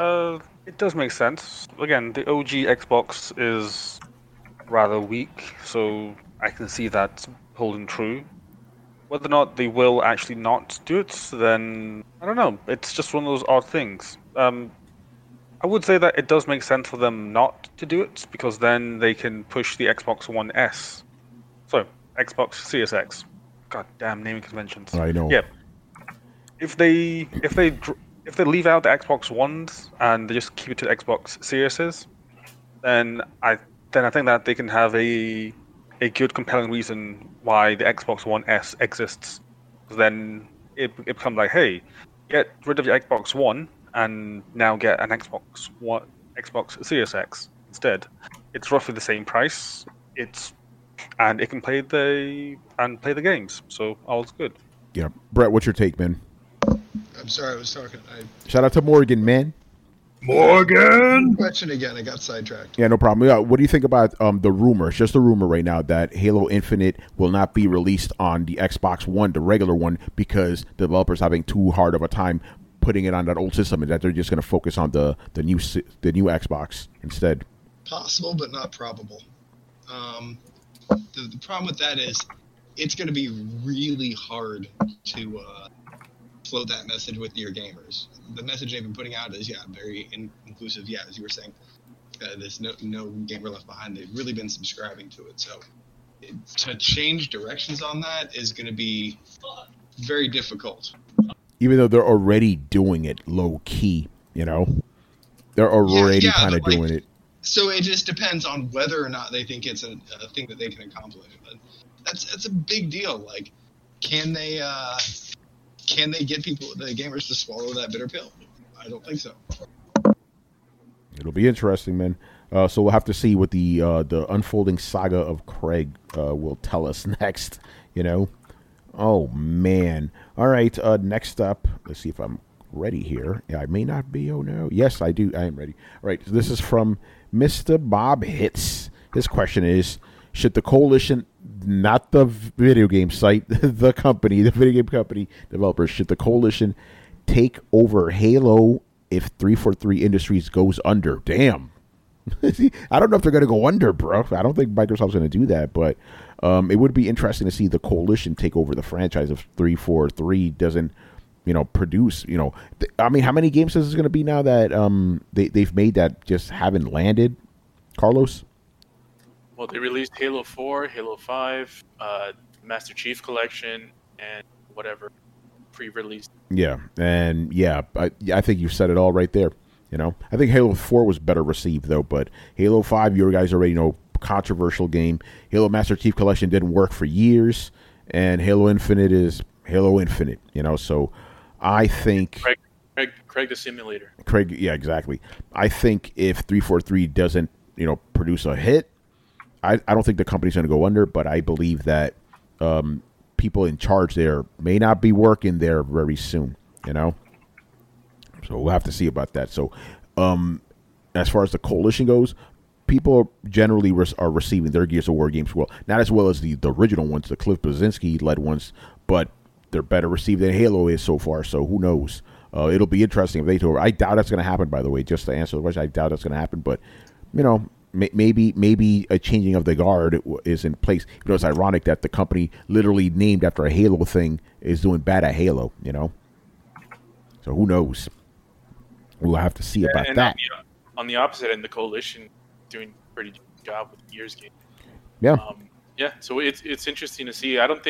It does make sense. Again, the OG Xbox is rather weak, so I can see that holding true. Whether or not they will actually not do it, then I don't know. It's just one of those odd things. I would say that it does make sense for them not to do it, because then they can push the Xbox One S. So, Xbox Series X. God damn naming conventions. I know. Yeah. If they leave out the Xbox Ones and they just keep it to Xbox Series, then I think that they can have a good compelling reason why the Xbox One S exists. Then it becomes like, hey, get rid of your Xbox One and now get an Xbox Series X instead. It's roughly the same price. And it can play the games, so all's good. Yeah, Brett, what's your take, man? I'm sorry, I was talking. Shout out to Morgan, man. Morgan! Question again, I got sidetracked. Yeah, no problem. Yeah, what do you think about the rumor? It's just a rumor right now that Halo Infinite will not be released on the Xbox One, the regular one, because developers having too hard of a time putting it on that old system, and that they're just going to focus on the new Xbox instead. Possible, but not probable. The problem with that is it's going to be really hard to float that message with your gamers. The message they've been putting out is, very inclusive. Yeah, as you were saying, there's no gamer left behind. They've really been subscribing to it. So to change directions on that is going to be very difficult. Even though they're already doing it low key, they're already kind of doing it. So it just depends on whether or not they think it's a thing that they can accomplish. But that's a big deal. Like, can they get the gamers to swallow that bitter pill? I don't think so. It'll be interesting, man. So we'll have to see what the unfolding saga of Craig will tell us next. Oh man. All right. Next up, let's see if I'm ready here. Yeah, I may not be. Oh no. Yes, I do. I am ready. All right. So this is from Mr. Bob Hits. His question is, should the Coalition, not the video game site, the company, the video game company developers, should the Coalition take over Halo if 343 Industries goes under? Damn. I don't know if they're going to go under, bro. I don't think Microsoft's going to do that, but it would be interesting to see the Coalition take over the franchise if 343 doesn't, produce. I mean, how many games is this going to be now that they've made that just haven't landed, Carlos? Well, they released Halo 4, Halo 5, Master Chief Collection, and whatever pre-release. Yeah, and I think you said it all right there. I think Halo 4 was better received, though, but Halo 5, you guys already know, controversial game. Halo Master Chief Collection didn't work for years, and Halo Infinite is Halo Infinite, so I think... Craig the Simulator. Craig, yeah, exactly. I think if 343 doesn't, produce a hit, I don't think the company's going to go under, but I believe that people in charge there may not be working there very soon, So we'll have to see about that. So, as far as the Coalition goes, people generally are receiving their Gears of War games well. Not as well as the original ones, the Cliff Bleszinski-led ones, but they're better received than Halo is so far. So who knows? It'll be interesting if they do it. I doubt that's going to happen, by the way. Just to answer the question, I doubt that's going to happen. But, maybe a changing of the guard is in place. It's ironic that the company literally named after a Halo thing is doing bad at Halo, So who knows? We'll have to see about that. On the opposite end, the Coalition doing a pretty good job with the Gears game. Yeah. So it's interesting to see. If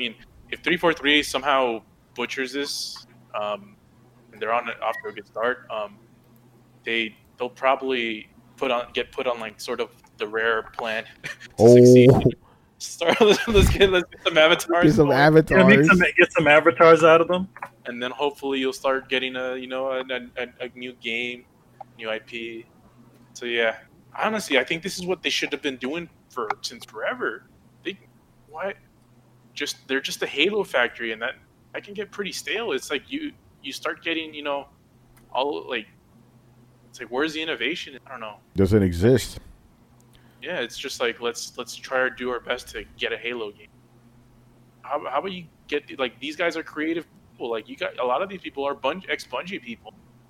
343 somehow butchers this, and they're off to a good start, they'll probably get put on like sort of the Rare plan to succeed. Let's get some avatars. Get some avatars. Get some avatars out of them. And then hopefully you'll start getting a new game, new IP. So yeah, honestly, I think this is what they should have been doing since forever. They're just a Halo factory, and that can get pretty stale. It's like you start getting all like, it's like, where's the innovation? I don't know. Doesn't exist. Yeah, it's just like let's try to do our best to get a Halo game. How about you get, like, these guys are creative people. Like, you got a lot of these people are ex-Bungie people.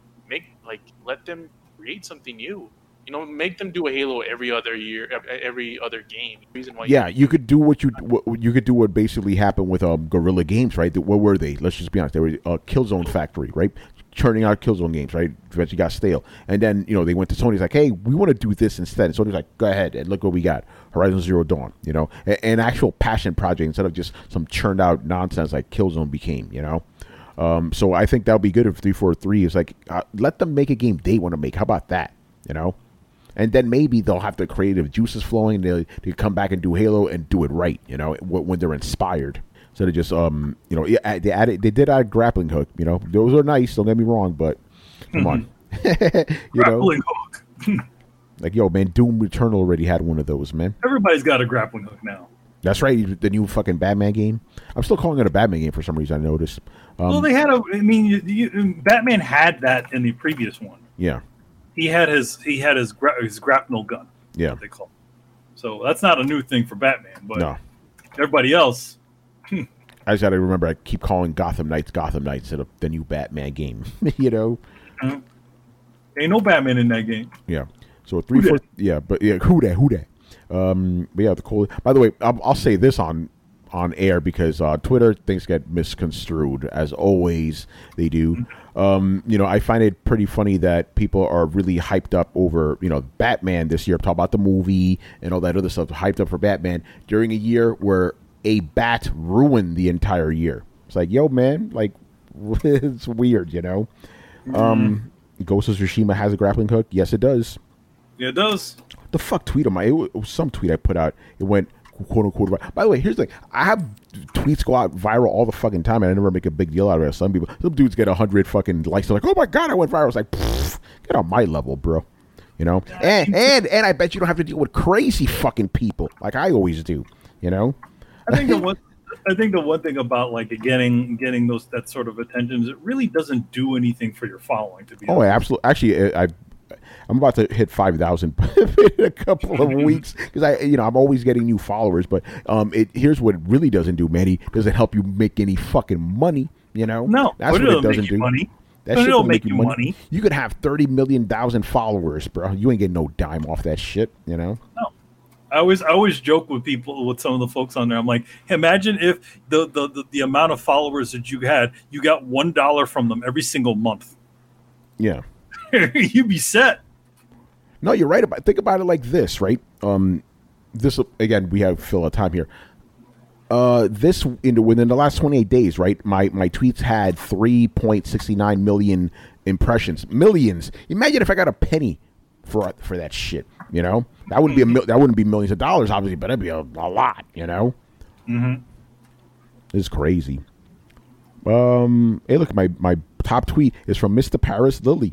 Let them create something new. Make them do a Halo every other year, every other game. Reason why? Yeah, you could do what basically happened with Guerrilla Games, right? What were they? Let's just be honest. They were a Killzone factory, right? Churning out Killzone games, right? Eventually got stale, and then they went to Sony's like, hey, we want to do this instead. And Sony's like, go ahead and look what we got: Horizon Zero Dawn. An actual passion project instead of just some churned out nonsense like Killzone became. So I think that'll be good if 343 is like, let them make a game they want to make. How about that? And then maybe they'll have the creative juices flowing. They come back and do Halo and do it right. When they're inspired. Instead of just they did add grappling hook. Those are nice. Don't get me wrong, but come on, grappling hook. Like, yo, man, Doom Eternal already had one of those, man. Everybody's got a grappling hook now. That's right. The new fucking Batman game. I'm still calling it a Batman game for some reason. I noticed. Well, they had Batman had that in the previous one. Yeah. He had his grapnel gun. Yeah. What they call it. So that's not a new thing for Batman, but no. Everybody else. I just got to remember, I keep calling Gotham Knights instead of the new Batman game. Ain't no Batman in that game. Yeah. So 3-4. Yeah, but yeah, who that? But yeah, the cool. By the way, I'll say this on air because Twitter things get misconstrued, as always they do. I find it pretty funny that people are really hyped up over Batman this year. Talk about the movie and all that other stuff. Hyped up for Batman during a year where a bat ruined the entire year. It's like, yo, man, like, it's weird, Ghost of Tsushima has a grappling hook. Yes, it does. Yeah, it does. The fuck tweet it was some tweet I put out. It went quote unquote viral. By the way, here's the thing. I have tweets go out viral all the fucking time, and I never make a big deal out of it. Some dudes get 100 fucking likes. They're like, oh my god, I went viral. It's like, get on my level, bro. And I bet you don't have to deal with crazy fucking people like I always do. I think the one thing about like getting that sort of attention is it really doesn't do anything for your following. To be honest. Absolutely. Actually, I'm about to hit 5,000 in a couple of weeks because I'm always getting new followers. But here's what it really doesn't do, Manny. Doesn't help you make any fucking money. No, that's what it doesn't do. Money. That shit will make you money. You could have 30 million followers, bro. You ain't getting no dime off that shit. No. I always joke with some of the folks on there. I'm like, hey, imagine if the amount of followers that you got $1 from them every single month. Yeah. You'd be set. No, you're right. Think about it like this, right? This again, we have fill a time here. Within the last 28 days, right? My tweets had 3.69 million impressions. Millions. Imagine if I got a penny for that shit. That wouldn't be millions of dollars, obviously, but it'd be a lot. Mm-hmm. This is crazy. Hey, look, my top tweet is from Mr. Paris Lilly.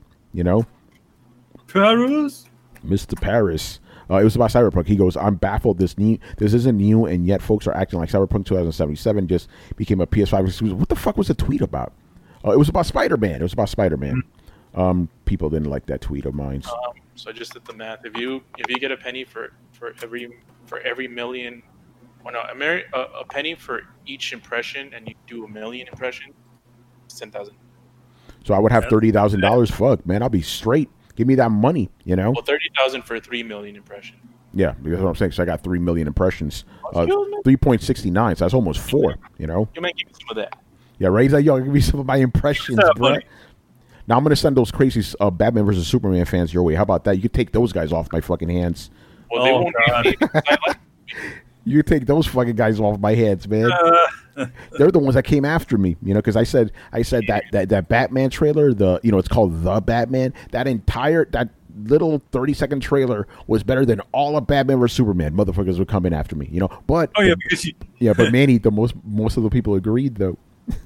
Paris, Mr. Paris. It was about Cyberpunk. He goes, I'm baffled. This isn't new, and yet folks are acting like Cyberpunk 2077 just became a PS5 exclusive. What the fuck was the tweet about? It was about Spider-Man. People didn't like that tweet of mine. So I just did the math. If you get a penny for every million, a penny for each impression, and you do 1 million impressions, it's 10,000. So I would have $30,000. Fuck, man, I'll be straight. Give me that money, Well, 30,000 for 3 million impressions. Yeah, that's what I'm saying. So I got 3 million impressions. 3.69. So that's almost 4. You might give me some of that. Yeah, right. He's like, yo, give me some of my impressions, bro. Now I'm gonna send those crazy Batman versus Superman fans your way. How about that? You could take those guys off my fucking hands. Well, they won't be. You could take those fucking guys off my hands, man. They're the ones that came after me, because I said that Batman trailer, it's called The Batman. That little 30-second trailer was better than all of Batman vs Superman. Motherfuckers were coming after me, But but Manny, most of the people agreed though.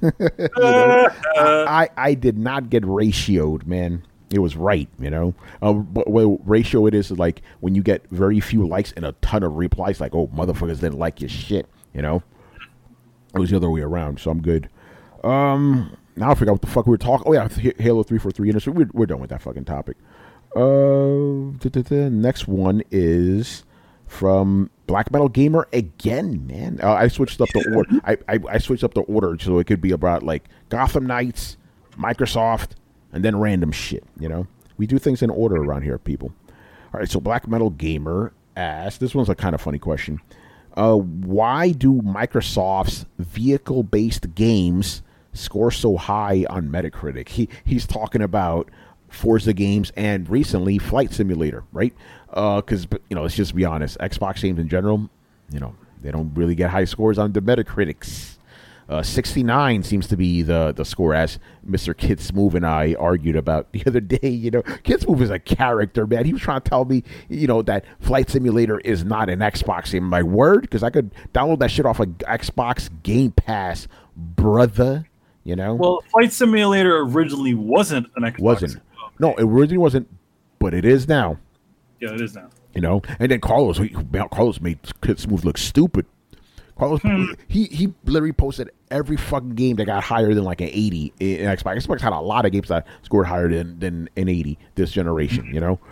I did not get ratioed, man. It was right, But what ratio it is like when you get very few likes and a ton of replies, like, oh, motherfuckers didn't like your shit, It was the other way around, so I'm good. Now I forgot what the fuck we were talking. Oh yeah, Halo 343 industry. We're done with that fucking topic. Next one is from Black Metal Gamer again, man. I switched up the order. I switched up the order so it could be about like Gotham Knights, Microsoft, and then random shit. We do things in order around here, people. All right, so Black Metal Gamer asked. This one's a kind of funny question. Why do Microsoft's vehicle-based games score so high on Metacritic? He's talking about Forza games and recently Flight Simulator, right? Because let's just be honest, Xbox games in general, they don't really get high scores on the Metacritics. 69 seems to be the score, as Mr. Kid Smooth and I argued about the other day. Kid Smooth is a character, man. He was trying to tell me, that Flight Simulator is not an Xbox game. My word, because I could download that shit off of Xbox Game Pass, brother. Well, Flight Simulator originally wasn't an Xbox. Wasn't. No, it originally wasn't, but it is now. Yeah, it is now. And then Carlos made Kid Smooth look stupid. Carlos, he literally posted every fucking game that got higher than like an 80 in Xbox. Xbox had a lot of games that scored higher than an 80 this generation,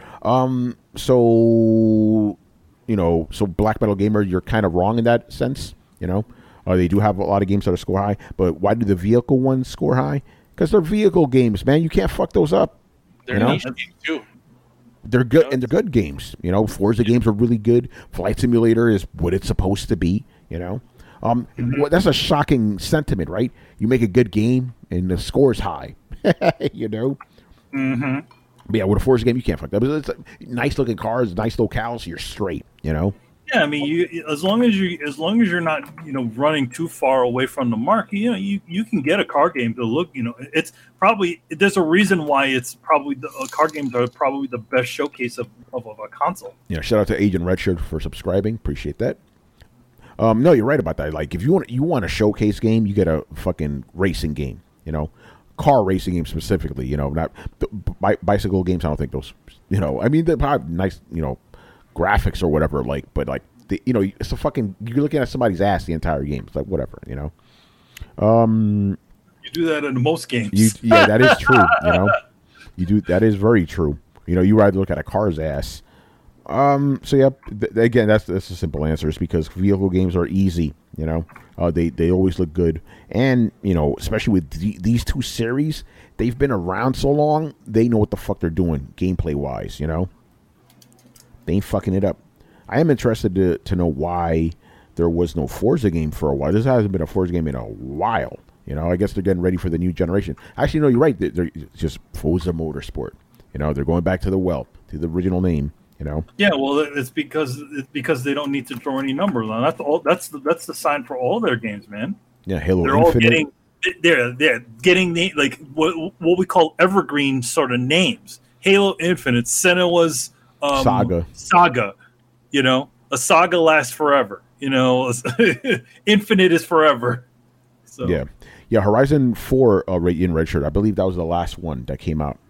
So Black Metal Gamer, you're kind of wrong in that sense, They do have a lot of games that score high, but why do the vehicle ones score high? Because they're vehicle games, man. You can't fuck those up. They're niche games too. They're good, and they're good games. Forza games are really good. Flight Simulator is what it's supposed to be. That's a shocking sentiment, right? You make a good game and the score's high. Mm-hmm. But yeah, with a Forza game, you can't fuck that. It's nice looking cars, nice locales. You're straight. Yeah, I mean, as long as you're not running too far away from the mark, you can get a car game to look. It's probably, there's a reason why it's probably car games are probably the best showcase of a console. Yeah, shout out to Agent Redshirt for subscribing. Appreciate that. No, you're right about that. Like, if you want a showcase game, you get a fucking racing game. Car racing game specifically. Not bicycle games. I don't think those. I mean, they're probably nice. Graphics or whatever, but it's a fucking, you're looking at somebody's ass the entire game. It's like, whatever, You do that in most games. Yeah, that is true. You do, that is very true. You know, you rather look at a car's ass. So yeah, again, that's a simple answer. It's because vehicle games are easy. You know, they always look good, and you know, especially with these two series, they've been around so long, they know what the fuck they're doing gameplay wise. You know, they ain't fucking it up. I am interested to know why there was no Forza game for a while. This hasn't been a Forza game in a while. You know, I guess they're getting ready for the new generation. Actually, no, you're right. They're just Forza Motorsport. You know, they're going back to the original name. You know. Yeah, well, it's because they don't need to draw any numbers on. That's all. That's the sign for all their games, man. Yeah, Halo they're Infinite. They're getting like what we call evergreen sort of names. Halo Infinite, Senua's Saga. You know, a saga lasts forever. You know, Infinite is forever. So. Yeah. Horizon 4 in Redshirt. I believe that was the last one that came out.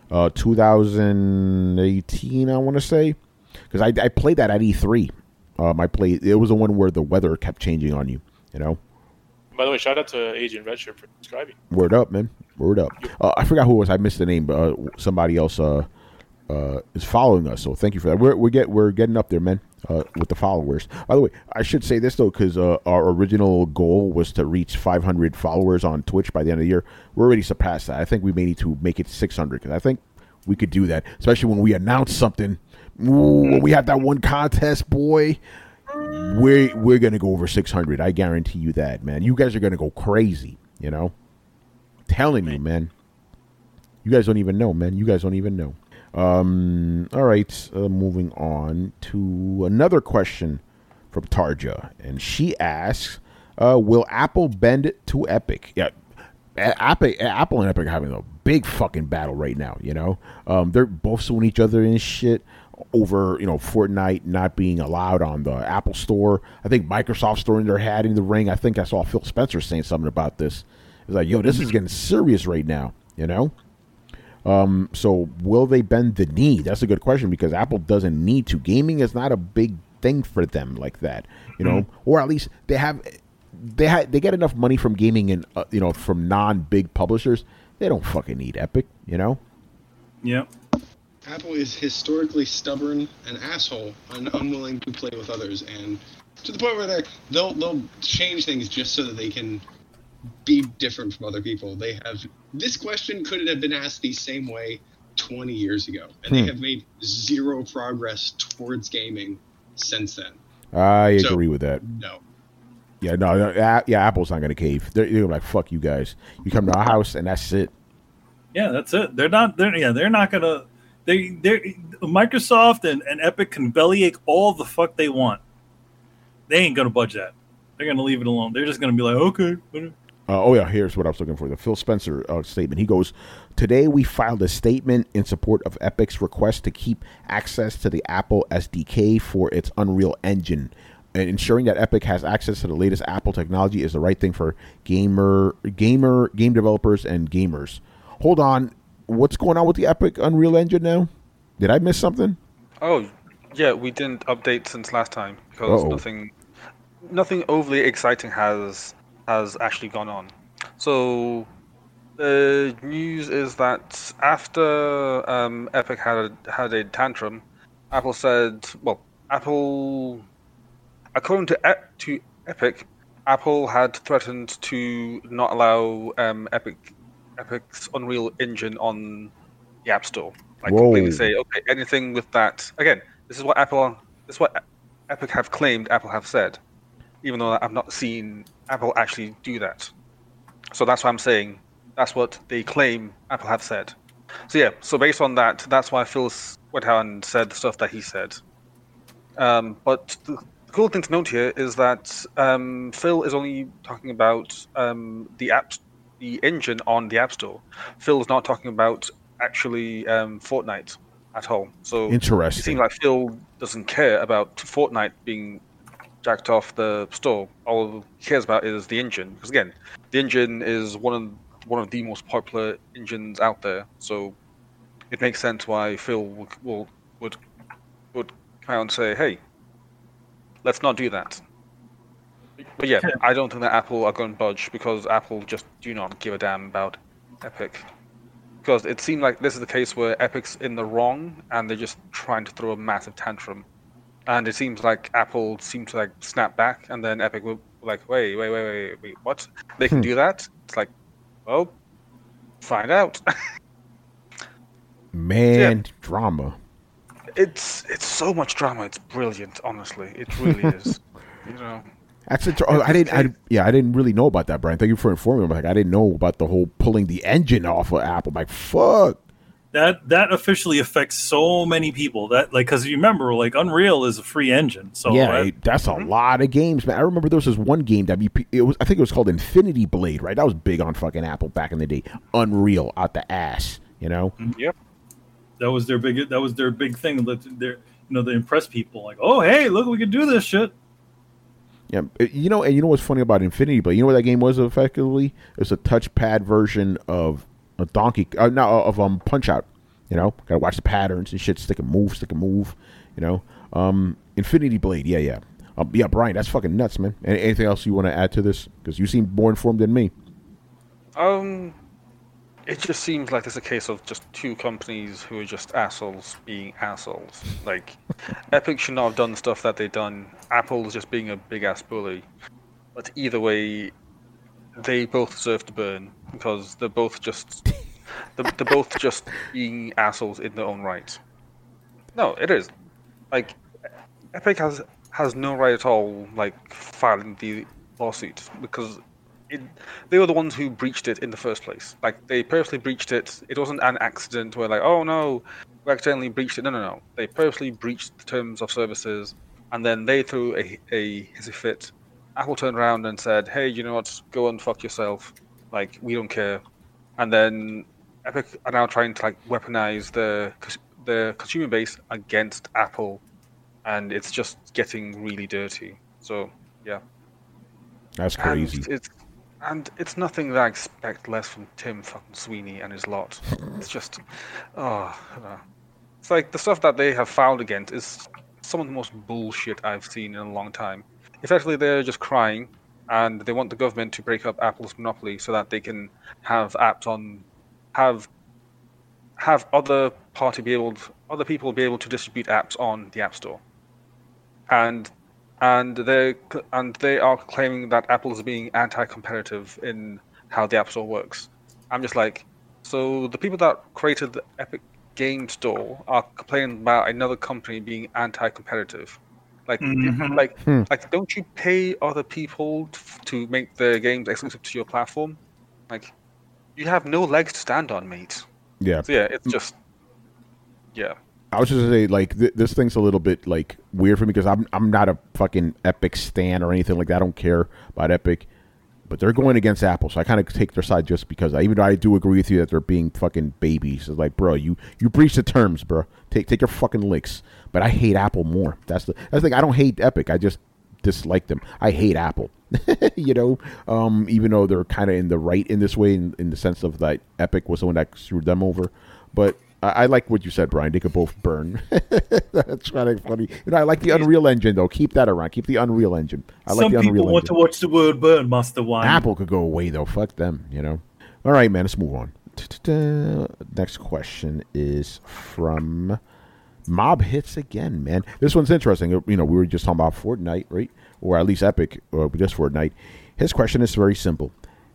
2018, I want to say, because I played that at E3. It was the one where the weather kept changing on you. You know. By the way, shout out to Agent Redshirt for subscribing. Word up, man. Word up. I forgot who it was. I missed the name, but somebody else is following us. So thank you for that. We're getting up there, man. With the followers. By the way, I should say this though, because our original goal was to reach 500 followers on Twitch by the end of the year. We're already surpassed that. I think we may need to make it 600 because I think we could do that, especially when we announce something. When we have that one contest, boy, we're gonna go over 600. I guarantee you that, man. You guys are gonna go crazy. You know, telling you, man. You guys don't even know, man. You guys don't even know. All right, moving on to another question from Tarja, and she asks, will Apple bend to Epic? Yeah, Apple and Epic are having a big fucking battle right now, you know? They're both suing each other and shit over, you know, Fortnite not being allowed on the Apple Store. I think Microsoft's throwing their hat in the ring. I think I saw Phil Spencer saying something about this. It's like, yo, this is getting serious right now, you know? So will they bend the knee? That's a good question because Apple doesn't need to. Gaming is not a big thing for them like that, you know, or at least they get enough money from gaming and you know, from non-big publishers. They don't fucking need Epic, you know. Yeah. Apple is historically stubborn and asshole and unwilling to play with others, and to the point where they'll change things just so that they can be different from other people. This question could have been asked the same way 20 years ago, and they have made zero progress towards gaming since then. I agree with that. No. Yeah, no, Apple's not going to cave. They're like, fuck you guys. You come to our house, and that's it. Yeah, that's it. They're not going to. Microsoft and Epic can bellyache all the fuck they want. They ain't going to budge that. They're going to leave it alone. They're just going to be like, okay. Here's what I was looking for. The Phil Spencer statement. He goes, today we filed a statement in support of Epic's request to keep access to the Apple SDK for its Unreal Engine. And ensuring that Epic has access to the latest Apple technology is the right thing for game developers and gamers. Hold on. What's going on with the Epic Unreal Engine now? Did I miss something? Oh, yeah, we didn't update since last time because nothing overly exciting has actually gone on. So the news is that after Epic had a tantrum, Apple said, according to Epic, Apple had threatened to not allow Epic's Unreal Engine on the App Store. Like completely say, okay, anything with that. Again, this is what Epic have claimed, Apple have said, even though I've not seen Apple actually do that. So that's what I'm saying. That's what they claim Apple have said. So based on that, that's why Phil went out and said the stuff that he said. But the cool thing to note here is that Phil is only talking about the engine on the App Store. Phil is not talking about actually Fortnite at all. So interesting. It seems like Phil doesn't care about Fortnite being jacked off the store. All he cares about is the engine. Because again, the engine is one of the most popular engines out there. So it makes sense why Phil would come out and say, "Hey, let's not do that." But yeah, I don't think that Apple are going to budge because Apple just do not give a damn about Epic. because it seemed like this is the case where Epic's in the wrong and they're just trying to throw a massive tantrum. And it seems like Apple seemed to like snap back, and then Epic were like, wait, what? They can do that? It's like, well, find out. Man, drama. It's so much drama. It's brilliant, honestly. It really is. You know. That's I didn't really know about that, Brian. Thank you for informing me. Like, I didn't know about the whole pulling the engine off of Apple. Like, fuck. That officially affects so many people. That like, because you remember, like, Unreal is a free engine. So yeah, that's a lot of games, man. I remember there was this one game that I think it was called Infinity Blade, right? That was big on fucking Apple back in the day. Unreal out the ass, you know. Yep. That was their big thing. They impress people. Like, oh, hey, look, we can do this shit. Yeah, you know what's funny about Infinity Blade? You know what that game was effectively? It's a touchpad version of a Punch Out. You know, gotta watch the patterns and shit. Stick and move. You know, Infinity Blade. Yeah. Brian, that's fucking nuts, man. Anything else you want to add to this? Because you seem more informed than me. It just seems like it's a case of just two companies who are just assholes being assholes. Like, Epic should not have done the stuff that they've done. Apple is just being a big ass bully. But either way, they both deserve to burn because they're both just being assholes in their own right. No, it is. Like, Epic has no right at all, like, filing the lawsuit because they were the ones who breached it in the first place. Like, they purposely breached it. It wasn't an accident where, like, oh no, we accidentally breached it. No. They purposely breached the terms of services, and then they threw a hissy fit. Apple turned around and said, hey, you know what, go and fuck yourself. Like, we don't care. And then Epic are now trying to, like, weaponize the consumer base against Apple, and it's just getting really dirty. So, yeah. That's crazy. And it's nothing that I expect less from Tim fucking Sweeney and his lot. It's just, it's like the stuff that they have filed against is some of the most bullshit I've seen in a long time. Effectively, they're just crying, and they want the government to break up Apple's monopoly so that they can have apps on, have other people be able to distribute apps on the App Store, and they are claiming that Apple is being anti-competitive in how the App Store works. I'm just like, so the people that created the Epic Game Store are complaining about another company being anti-competitive. Like, like, don't you pay other people to make their games exclusive to your platform? Like, you have no legs to stand on, mate. Yeah. So yeah, it's just, yeah. I was just gonna say, like, this thing's a little bit, like, weird for me because I'm not a fucking Epic stan or anything like that. I don't care about Epic, but they're going against Apple, so I kind of take their side just because. Even though I do agree with you that they're being fucking babies, it's like, bro, you breach the terms, bro. Take your fucking licks. But I hate Apple more. That's the thing. I don't hate Epic. I just dislike them. I hate Apple. You know, even though they're kind of in the right in this way, in the sense of that Epic was the one that screwed them over, but. I like what you said, Brian. They could both burn. That's kind of funny. You know, I like the Unreal Engine, though. Keep that around. Keep the Unreal Engine. I like the Unreal Engine. Some people want to watch the world burn, Master One. Apple could go away, though. Fuck them, you know. All right, man. Let's move on. Next question is from Mob Hits again, man. This one's interesting. You know, we were just talking about Fortnite, right? Or at least Epic, or just Fortnite. His question is very simple.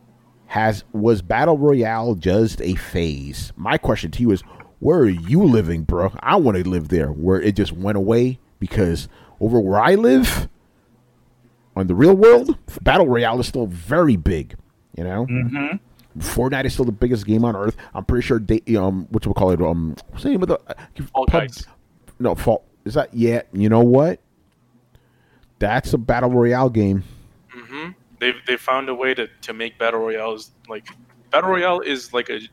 Was Battle Royale just a phase? My question to you is, where are you living, bro? I want to live there, where it just went away, because over where I live, on the real world, Battle Royale is still very big, you know? Mm-hmm. Fortnite is still the biggest game on Earth. I'm pretty sure what you call it, what's the name of the... Fall Guys. No, is that... Yeah, you know what? That's a Battle Royale game. Mm-hmm. They found a way to make Battle Royales, like... Battle Royale is like a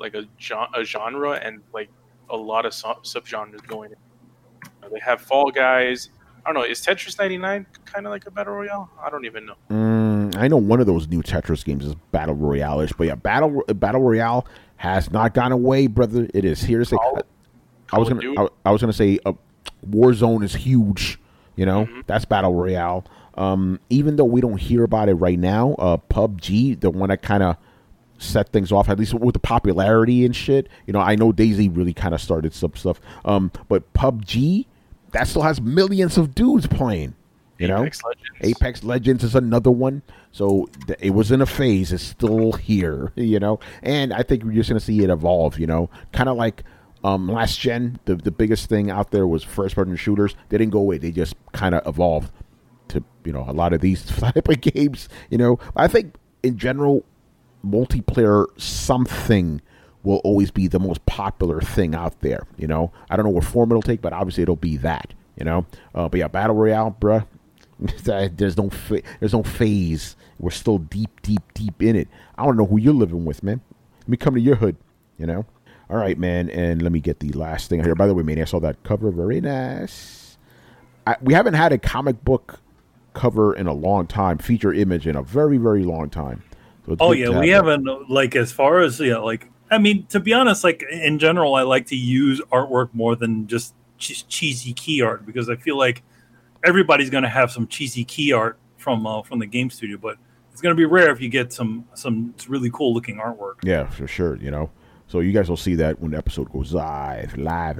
genre and like a lot of subgenres going in. They have Fall Guys. I don't know. Is Tetris 99 kind of like a Battle Royale? I don't even know. I know one of those new Tetris games is Battle Royale-ish, but yeah, Battle Royale has not gone away, brother. It is here to say. I was gonna say Warzone is huge. You know, that's Battle Royale. Even though we don't hear about it right now, PUBG, the one that kind of set things off, at least with the popularity and shit. I know DayZ really kind of started some stuff. But PUBG, that still has millions of dudes playing. Apex Legends is another one. So it was in a phase. It's still here, And I think we're just going to see it evolve, Kind of like last gen, the biggest thing out there was first-person shooters. They didn't go away. They just kind of evolved to, a lot of these type of games, I think in general, multiplayer something will always be the most popular thing out there, I don't know what form it'll take, but obviously it'll be that, But yeah, Battle Royale, bruh. There's no phase. We're still deep in it. I don't know who you're living with, man. Let me come to your hood, All right, man. And let me get the last thing here. By the way, man, I saw that cover. Very nice. We haven't had a comic book cover in a long time. Feature image in a very, very long time. So we haven't. As far as to be honest, in general, I like to use artwork more than just cheesy key art because I feel like everybody's going to have some cheesy key art from the game studio, but it's going to be rare if you get some really cool looking artwork. Yeah, for sure. So you guys will see that when the episode goes live.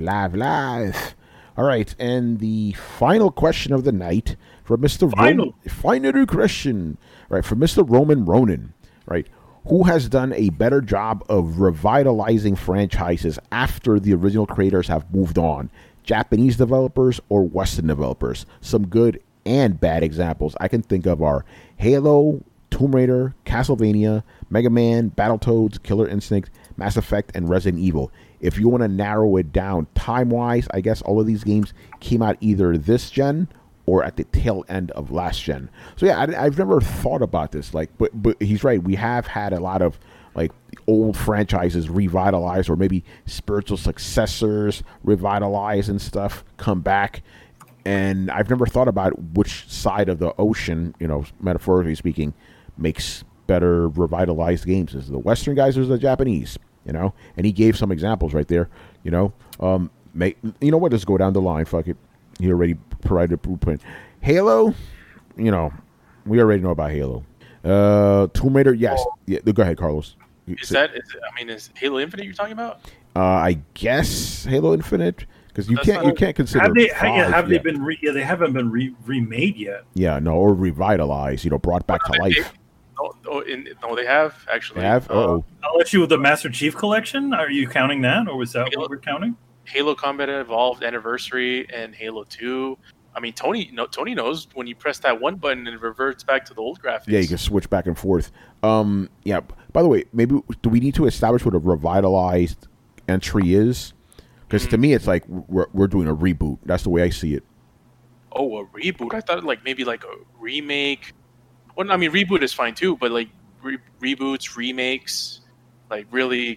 All right, and the final question of the night from Mr. Final question, right? From Mr. Roman Ronan, right? Who has done a better job of revitalizing franchises after the original creators have moved on? Japanese developers or Western developers? Some good and bad examples I can think of are Halo, Tomb Raider, Castlevania, Mega Man, Battletoads, Killer Instinct, Mass Effect, and Resident Evil. If you want to narrow it down time-wise, I guess all of these games came out either this gen or at the tail end of last gen. So yeah, I've never thought about this. But he's right. We have had a lot of old franchises revitalized, or maybe spiritual successors revitalized and stuff come back. And I've never thought about which side of the ocean, metaphorically speaking, makes better revitalized games. Is it the Western guys or is it the Japanese? And he gave some examples right there. You know what? Let's go down the line. Fuck it. He already provided a blueprint. Halo, we already know about Halo. Tomb Raider, yes. Yeah, go ahead, Carlos. Is Halo Infinite you're talking about? I guess Halo Infinite, because you can't consider. They haven't been remade yet. Yeah, no, or revitalized. Brought back to life. No, they have actually. They have. I'll let you with the Master Chief Collection. Are you counting that, or was that what we're counting? Halo Combat Evolved Anniversary and Halo 2. I mean, Tony knows when you press that one button and it reverts back to the old graphics. Yeah, you can switch back and forth. Yeah. By the way, maybe do we need to establish what a revitalized entry is? Because to me, it's like we're doing a reboot. That's the way I see it. Oh, a reboot? I thought maybe a remake. Well, I mean, reboot is fine too, but reboots, remakes, really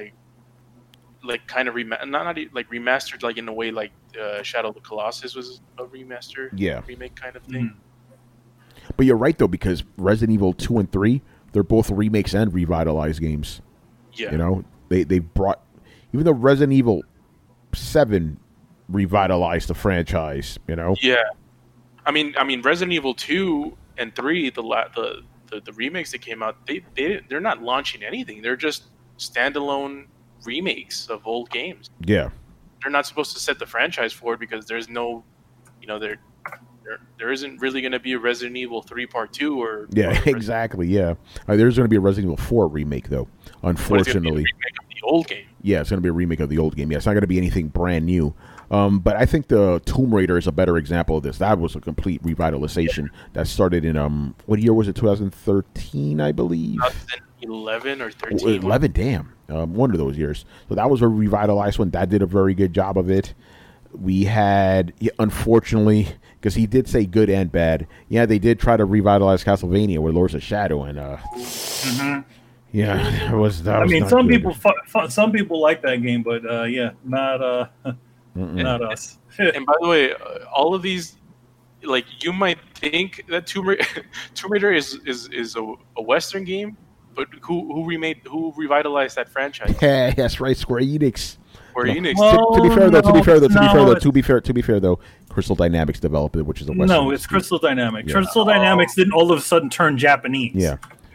kind of remastered, in a way Shadow of the Colossus was a remaster, remake kind of thing. But you're right though, because Resident Evil 2 and 3, they're both remakes and revitalized games. Yeah, they brought, even though Resident Evil 7 revitalized the franchise. Yeah, I mean Resident Evil 2 and 3, the remakes that came out, they're not launching anything. They're just standalone remakes of old games. Yeah, they're not supposed to set the franchise forward because there's no, there isn't really going to be a Resident Evil 3 Part 2 or exactly. Yeah, there's going to be a Resident Evil 4 remake though. Unfortunately, it's remake of the old game. Yeah, it's going to be a remake of the old game. Yeah, it's not going to be anything brand new. But I think the Tomb Raider is a better example of this. That was a complete revitalization that started in what year was it? 2013, I believe. 2011 or 13. 11, damn. One of those years. So that was a revitalized one. That did a very good job of it. We had, unfortunately, because he did say good and bad. Yeah, they did try to revitalize Castlevania with Lords of Shadow, and yeah, it was. That was not some good. some people like that game, but not not us. And by the way, all of these, you might think that Tomb Raider is a Western game, but who revitalized that franchise? Yeah, that's right, Square Enix. Well, to be fair though, Crystal Dynamics developed it, which is a Western. No, it's Crystal Dynamics. Yeah. Crystal Dynamics didn't all of a sudden turn Japanese. Yeah.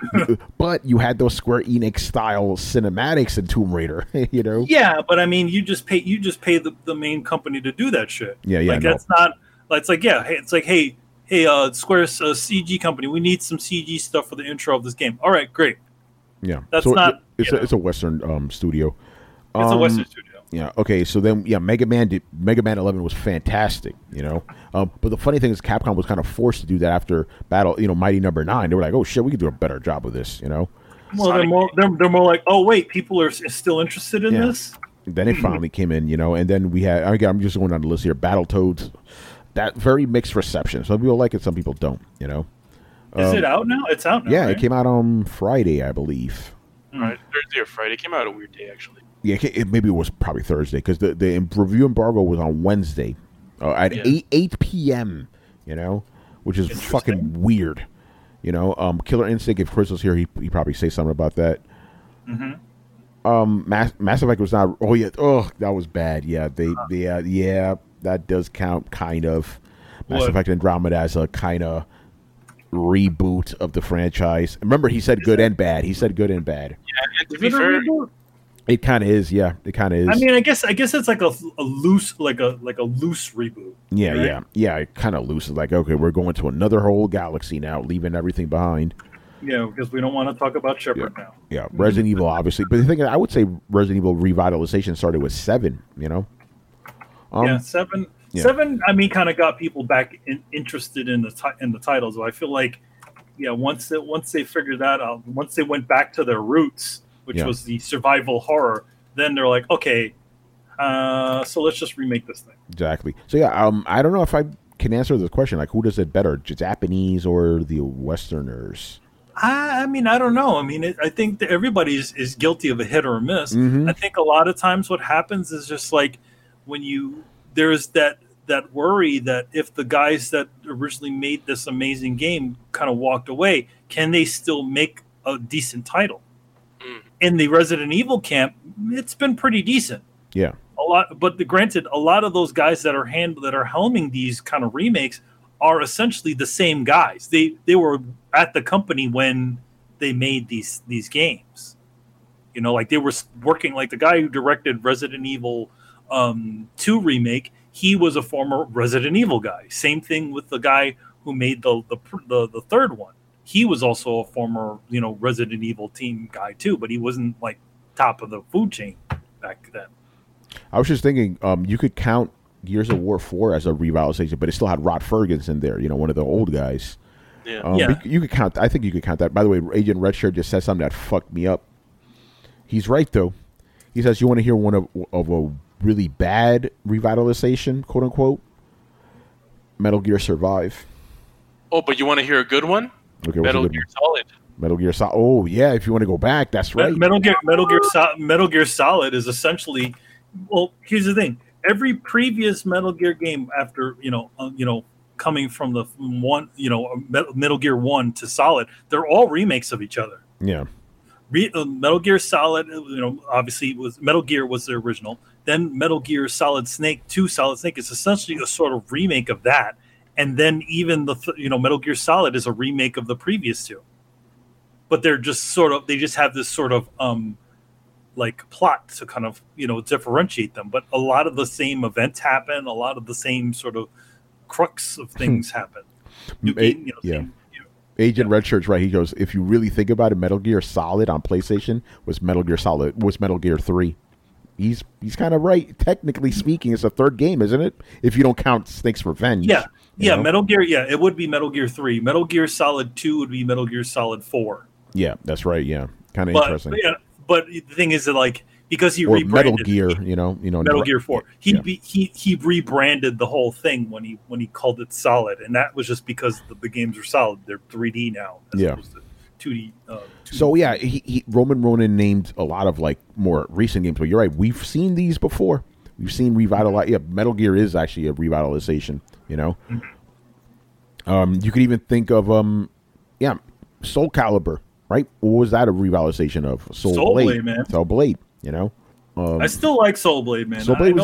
but you had those Square Enix style cinematics in Tomb Raider. You know. Yeah, but I mean, you just pay the main company to do that shit. Yeah. Like that's not. It's like hey, Square's CG company, we need some CG stuff for the intro of this game. All right, great. Yeah, that's so not. It's a Western studio. It's a Western studio. Yeah. Okay. So then, Mega Man 11 was fantastic. You know, but the funny thing is, Capcom was kind of forced to do that after Mighty Number 9. They were like, oh shit, we could do a better job of this. You know. Well, they're more like, oh wait, people are still interested in this. Then it finally came in, and then we had. Again, I'm just going down the list here. Battletoads, that very mixed reception. Some people like it, some people don't. You know. Is it out now? It's out now. Yeah, right? It came out on Friday, I believe. Right, Thursday or Friday. It came out a weird day, actually. Yeah, maybe it was probably Thursday because the review embargo was on Wednesday at 8 p.m., which is fucking weird. Killer Instinct, if Chris was here, he probably say something about that. Mm-hmm. Mass Effect was not. Oh, yeah. Oh, that was bad. Yeah, that does count, kind of. Mass Effect Andromeda as a kind of reboot of the franchise. Remember, he said good and bad. He said good and bad. Yeah, and to be fair, it kind of is. Yeah, it kind of is. I mean, I guess it's like a loose reboot. Yeah, right? yeah. It kind of loose. It's like, okay, we're going to another whole galaxy now, leaving everything behind. Yeah, because we don't want to talk about Shepard now. Yeah, Resident Evil, obviously. But the thing is, I would say Resident Evil revitalization started with 7, Yeah, 7. Yeah. 7, I mean, kind of got people back interested in the titles. So I feel like, once they figured that out, once they went back to their roots, which was the survival horror, then they're like, okay, so let's just remake this thing. Exactly. So yeah, I don't know if I can answer this question. Like, who does it better, Japanese or the Westerners? I mean, I don't know. I mean, I think that everybody is guilty of a hit or a miss. Mm-hmm. I think a lot of times what happens is just like when there's that worry that if the guys that originally made this amazing game kind of walked away, can they still make a decent title? In the Resident Evil camp, it's been pretty decent. Yeah, a lot. But granted, a lot of those guys that are helming these kind of remakes are essentially the same guys. They were at the company when they made these games. Like they were working. Like the guy who directed Resident Evil 2 remake, he was a former Resident Evil guy. Same thing with the guy who made the third one. He was also a former, Resident Evil team guy too, but he wasn't like top of the food chain back then. I was just thinking, you could count Gears of War 4 as a revitalization, but it still had Rod Ferguson there, one of the old guys. Yeah. You could count. I think you could count that. By the way, Agent Redshirt just said something that fucked me up. He's right though. He says, "You want to hear one of a really bad revitalization, quote unquote? Metal Gear Survive." Oh, but you want to hear a good one? Okay, Metal Gear Solid. Metal Gear Solid. Oh yeah, if you want to go back, that's right. Metal Gear Solid is essentially. Well, here's the thing. Every previous Metal Gear game after coming from the one Metal Gear 1 to Solid, they're all remakes of each other. Yeah. Metal Gear Solid, obviously Metal Gear was the original. Then Metal Gear Solid Snake 2, Solid Snake is essentially a sort of remake of that. And then even Metal Gear Solid is a remake of the previous two. But they're just they just have this sort of like plot to kind of differentiate them. But a lot of the same events happen. A lot of the same sort of crux of things happen. Agent Redshirt's right. He goes, if you really think about it, Metal Gear Solid on PlayStation was Metal Gear 3. He's kind of right. Technically speaking, it's a third game, isn't it? If you don't count Snake's Revenge. Yeah. Metal Gear. Yeah, it would be Metal Gear 3. Metal Gear Solid 2 would be Metal Gear Solid 4. Yeah, that's right. Yeah, kind of interesting. But the thing is that because he Metal rebranded Gear, Metal Gear 4. He rebranded the whole thing when he called it Solid, and that was just because the games are solid. They're 3D now, as opposed to 2D. So yeah, Roman Ronan named a lot of more recent games, but you're right. We've seen these before. We've seen revitalize. Yeah, Metal Gear is actually a revitalization. You could even think of Soul Calibur. Right? What was that a revitalization of? Soul Blade, man. Soul Blade, I still like Soul Blade, man. Soul Blade was good.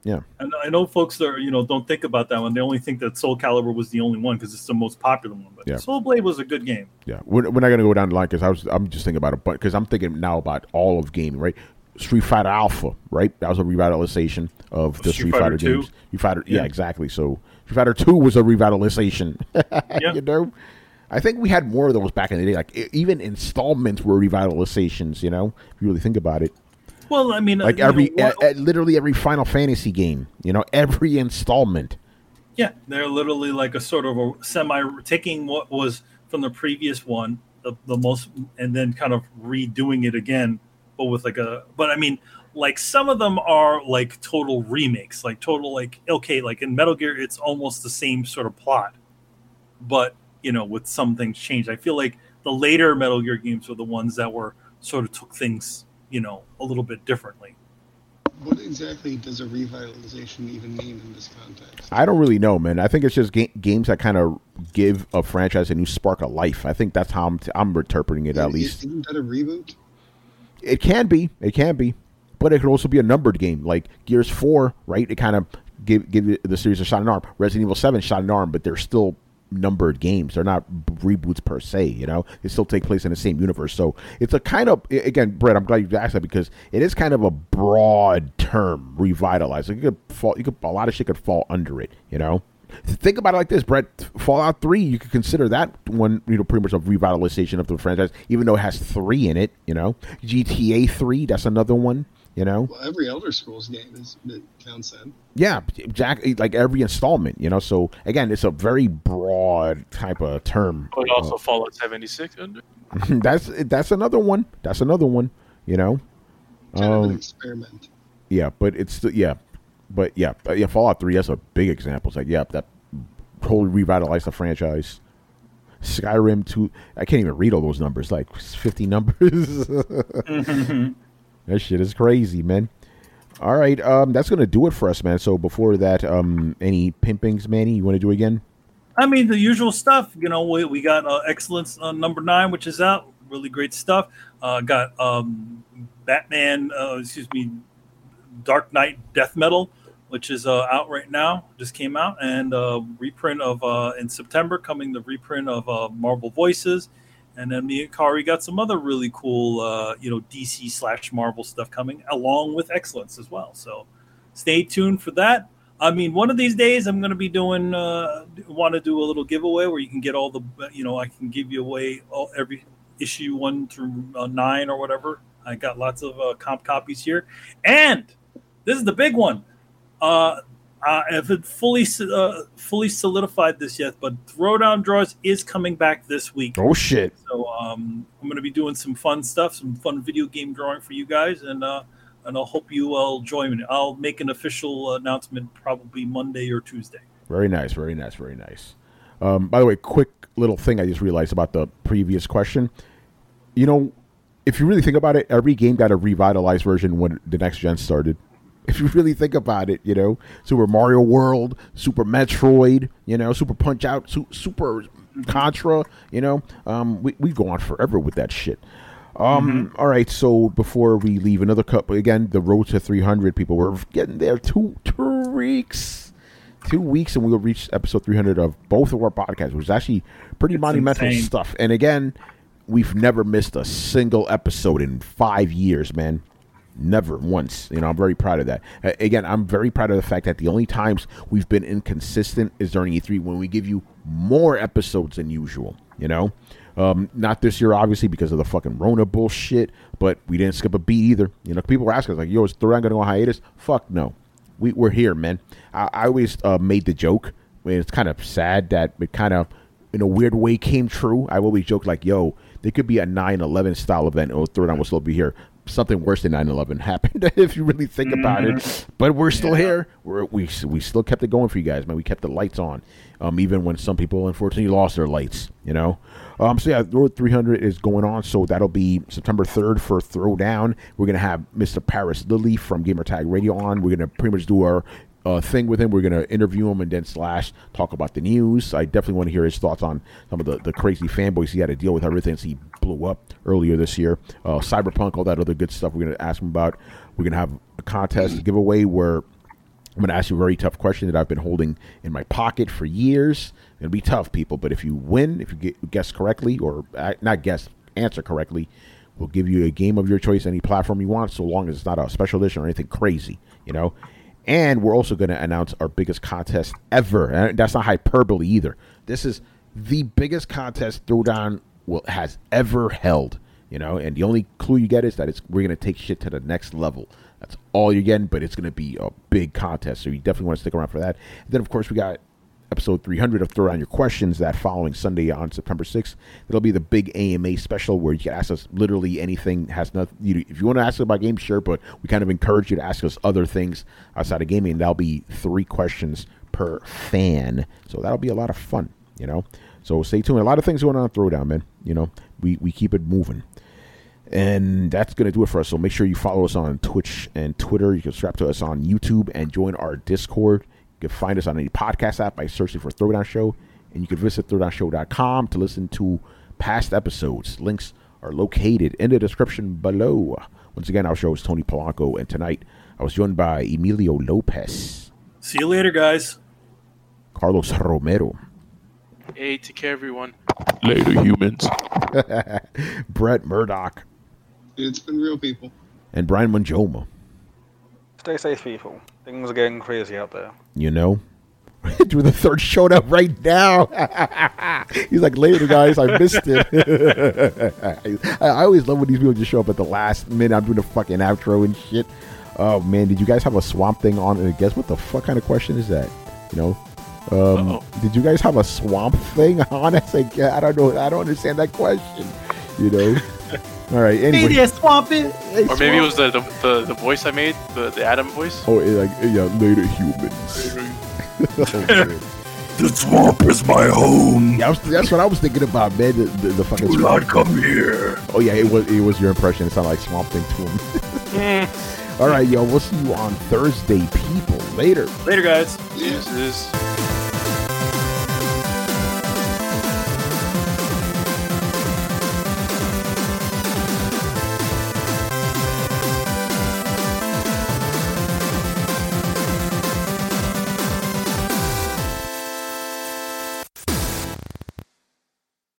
Yeah. And I know folks that don't think about that one. They only think that Soul Calibur was the only one because it's the most popular one. But Yeah. Soul Blade was a good game. Yeah, we're not going to go down the line because I'm just thinking about it, but because I'm thinking now about all of gaming, right? Street Fighter Alpha, right? That was a revitalization of the Street Fighter 2? games. Street Fighter, yeah, exactly. So Street Fighter 2 was a revitalization. Yeah. You know, I think we had more of those back in the day. Like even installments were revitalizations. You know, if you really think about it. Well, I mean, Like literally every Final Fantasy game. You know, every installment. Yeah, they're literally like a sort of a taking what was from the previous one, the most, and then kind of redoing it again, but with but I mean, like some of them are like total remakes, like total like in Metal Gear, it's almost the same sort of plot, but with some things changed. I feel like the later Metal Gear games were the ones that were sort of took things, a little bit differently. What exactly does a revitalization even mean in this context? I don't really know, man. I think it's just games that kind of give a franchise a new spark of life. I think that's how I'm interpreting it, at least. Isn't that a reboot? It can be, but it could also be a numbered game, like Gears 4, right? It kind of give the series a shot in the arm. Resident Evil 7 shot in the arm, but they're still numbered games. They're not reboots per se, They still take place in the same universe. So it's a kind of, again, Brett, I'm glad you asked that because it is kind of a broad term, revitalize. Like a lot of shit could fall under it, Think about it like this, Brett. Fallout 3, you could consider that one, pretty much a revitalization of the franchise, even though it has 3 in it, GTA 3, that's another one, Well, every Elder Scrolls game counts then. Yeah, exactly. Like every installment, So again, it's a very broad type of term. But also Fallout 76 under. That's another one. Kind of an experiment. Yeah, but it's Fallout 3. That's a big example. It's like that totally revitalized the franchise. Skyrim 2. I can't even read all those numbers. Like 50 numbers. That shit is crazy, man. All right, that's gonna do it for us, man. So before that, any pimpings, Manny? You want to do again? I mean, the usual stuff. We got Excellence number 9, which is out. Really great stuff. Got Batman. Dark Knight Death Metal, which is out right now. Just came out, and reprint of in September coming. The reprint of Marvel Voices. And then me and Kari got some other really cool, DC/Marvel stuff coming along with Excellence as well. So stay tuned for that. I mean, one of these days I'm going to be doing, want to do a little giveaway where you can get all the, I can give you away every issue 1 through 9 or whatever. I got lots of comp copies here. And this is the big one. I haven't fully solidified this yet, but Throwdown Draws is coming back this week. Oh, shit. So I'm going to be doing some fun stuff, some fun video game drawing for you guys, and I hope you will join me. I'll make an official announcement probably Monday or Tuesday. Very nice, very nice, very nice. By the way, quick little thing I just realized about the previous question. If you really think about it, every game got a revitalized version when the next gen started. If you really think about it, Super Mario World, Super Metroid, Super Punch Out, Super Contra, we go on forever with that shit. All right, so before we leave, another couple, again, the road to 300 people, we're getting there. 2 weeks. 2 weeks, and we'll reach episode 300 of both of our podcasts, which is actually pretty monumental insane stuff. And again, we've never missed a single episode in 5 years, man. Never once. I'm very proud of that. Again, I'm very proud of the fact that the only times we've been inconsistent is during E3 when we give you more episodes than usual. Not this year, obviously, because of the fucking Rona bullshit, but we didn't skip a beat either. People were asking us, like, yo, is Throwdown going to go on hiatus? Fuck no. We're here, man. I always made the joke. I mean, it's kind of sad that it kind of, in a weird way, came true. I always joked, like, yo, there could be a 9/11 style event, or Throwdown will still be here. Something worse than 9/11 happened, if you really think about it. But we're still here. We still kept it going for you guys, man. We kept the lights on, even when some people unfortunately lost their lights. So yeah, Road 300 is going on. So that'll be September 3rd for Throwdown. We're gonna have Mr. Paris Lilly from Gamertag Radio on. We're gonna pretty much do our thing with him. We're going to interview him and then / talk about the news. I definitely want to hear his thoughts on some of the crazy fanboys he had to deal with ever since he blew up earlier this year. Cyberpunk, all that other good stuff we're going to ask him about. We're going to have a contest, a giveaway where I'm going to ask you a very tough question that I've been holding in my pocket for years. It'll be tough, people, but if you win, if you guess correctly, or not guess, answer correctly, we'll give you a game of your choice, any platform you want, so long as it's not a special edition or anything crazy, you know? And we're also going to announce our biggest contest ever. And that's not hyperbole either. This is the biggest contest Throwdown has ever held, you know? And the only clue you get is that we're going to take shit to the next level. That's all you're getting, but it's going to be a big contest, so you definitely want to stick around for that. And then, of course, we got episode 300 of Throw Down Your Questions that following Sunday on September 6th. It'll be the big AMA special where you can ask us literally anything. Has nothing. If you want to ask us about games, sure, but we kind of encourage you to ask us other things outside of gaming. That'll be 3 questions per fan, so that'll be a lot of fun, you know. So stay tuned. A lot of things going on Throwdown, man. You know, we keep it moving. And that's going to do it for us. So make sure you follow us on Twitch and Twitter. You can subscribe to us on YouTube and join our Discord. You can find us on any podcast app by searching for Throwdown Show. And you can visit throwdownshow.com to listen to past episodes. Links are located in the description below. Once again, our show is Tony Polanco. And tonight, I was joined by Emilio Lopez. See you later, guys. Carlos Romero. Hey, take care, everyone. Later, humans. Brett Murdoch. It's been real, people. And Brian Manjoma. Stay safe, people. Things are getting crazy out there. You know? Do the third showed up right now. He's like, later, guys. I missed it. I always love when these people just show up at the last minute. I'm doing a fucking outro and shit. Oh, man. Did you guys have a swamp thing on? And guess what the fuck kind of question is that? You know? Did you guys have a swamp thing on? I say, I don't know. I don't understand that question. You know? All right. Anyway. Hey, swamp it. Hey, Or maybe it was the voice I made, the Adam voice. Oh, later, humans. The swamp is my home. Yeah, that's what I was thinking about, man. The fucking Do swamp. not come here. Oh yeah, it was your impression. It sounded like Swamp Thing to him. All right, yo, we'll see you on Thursday, people. Later. Later, guys. This is.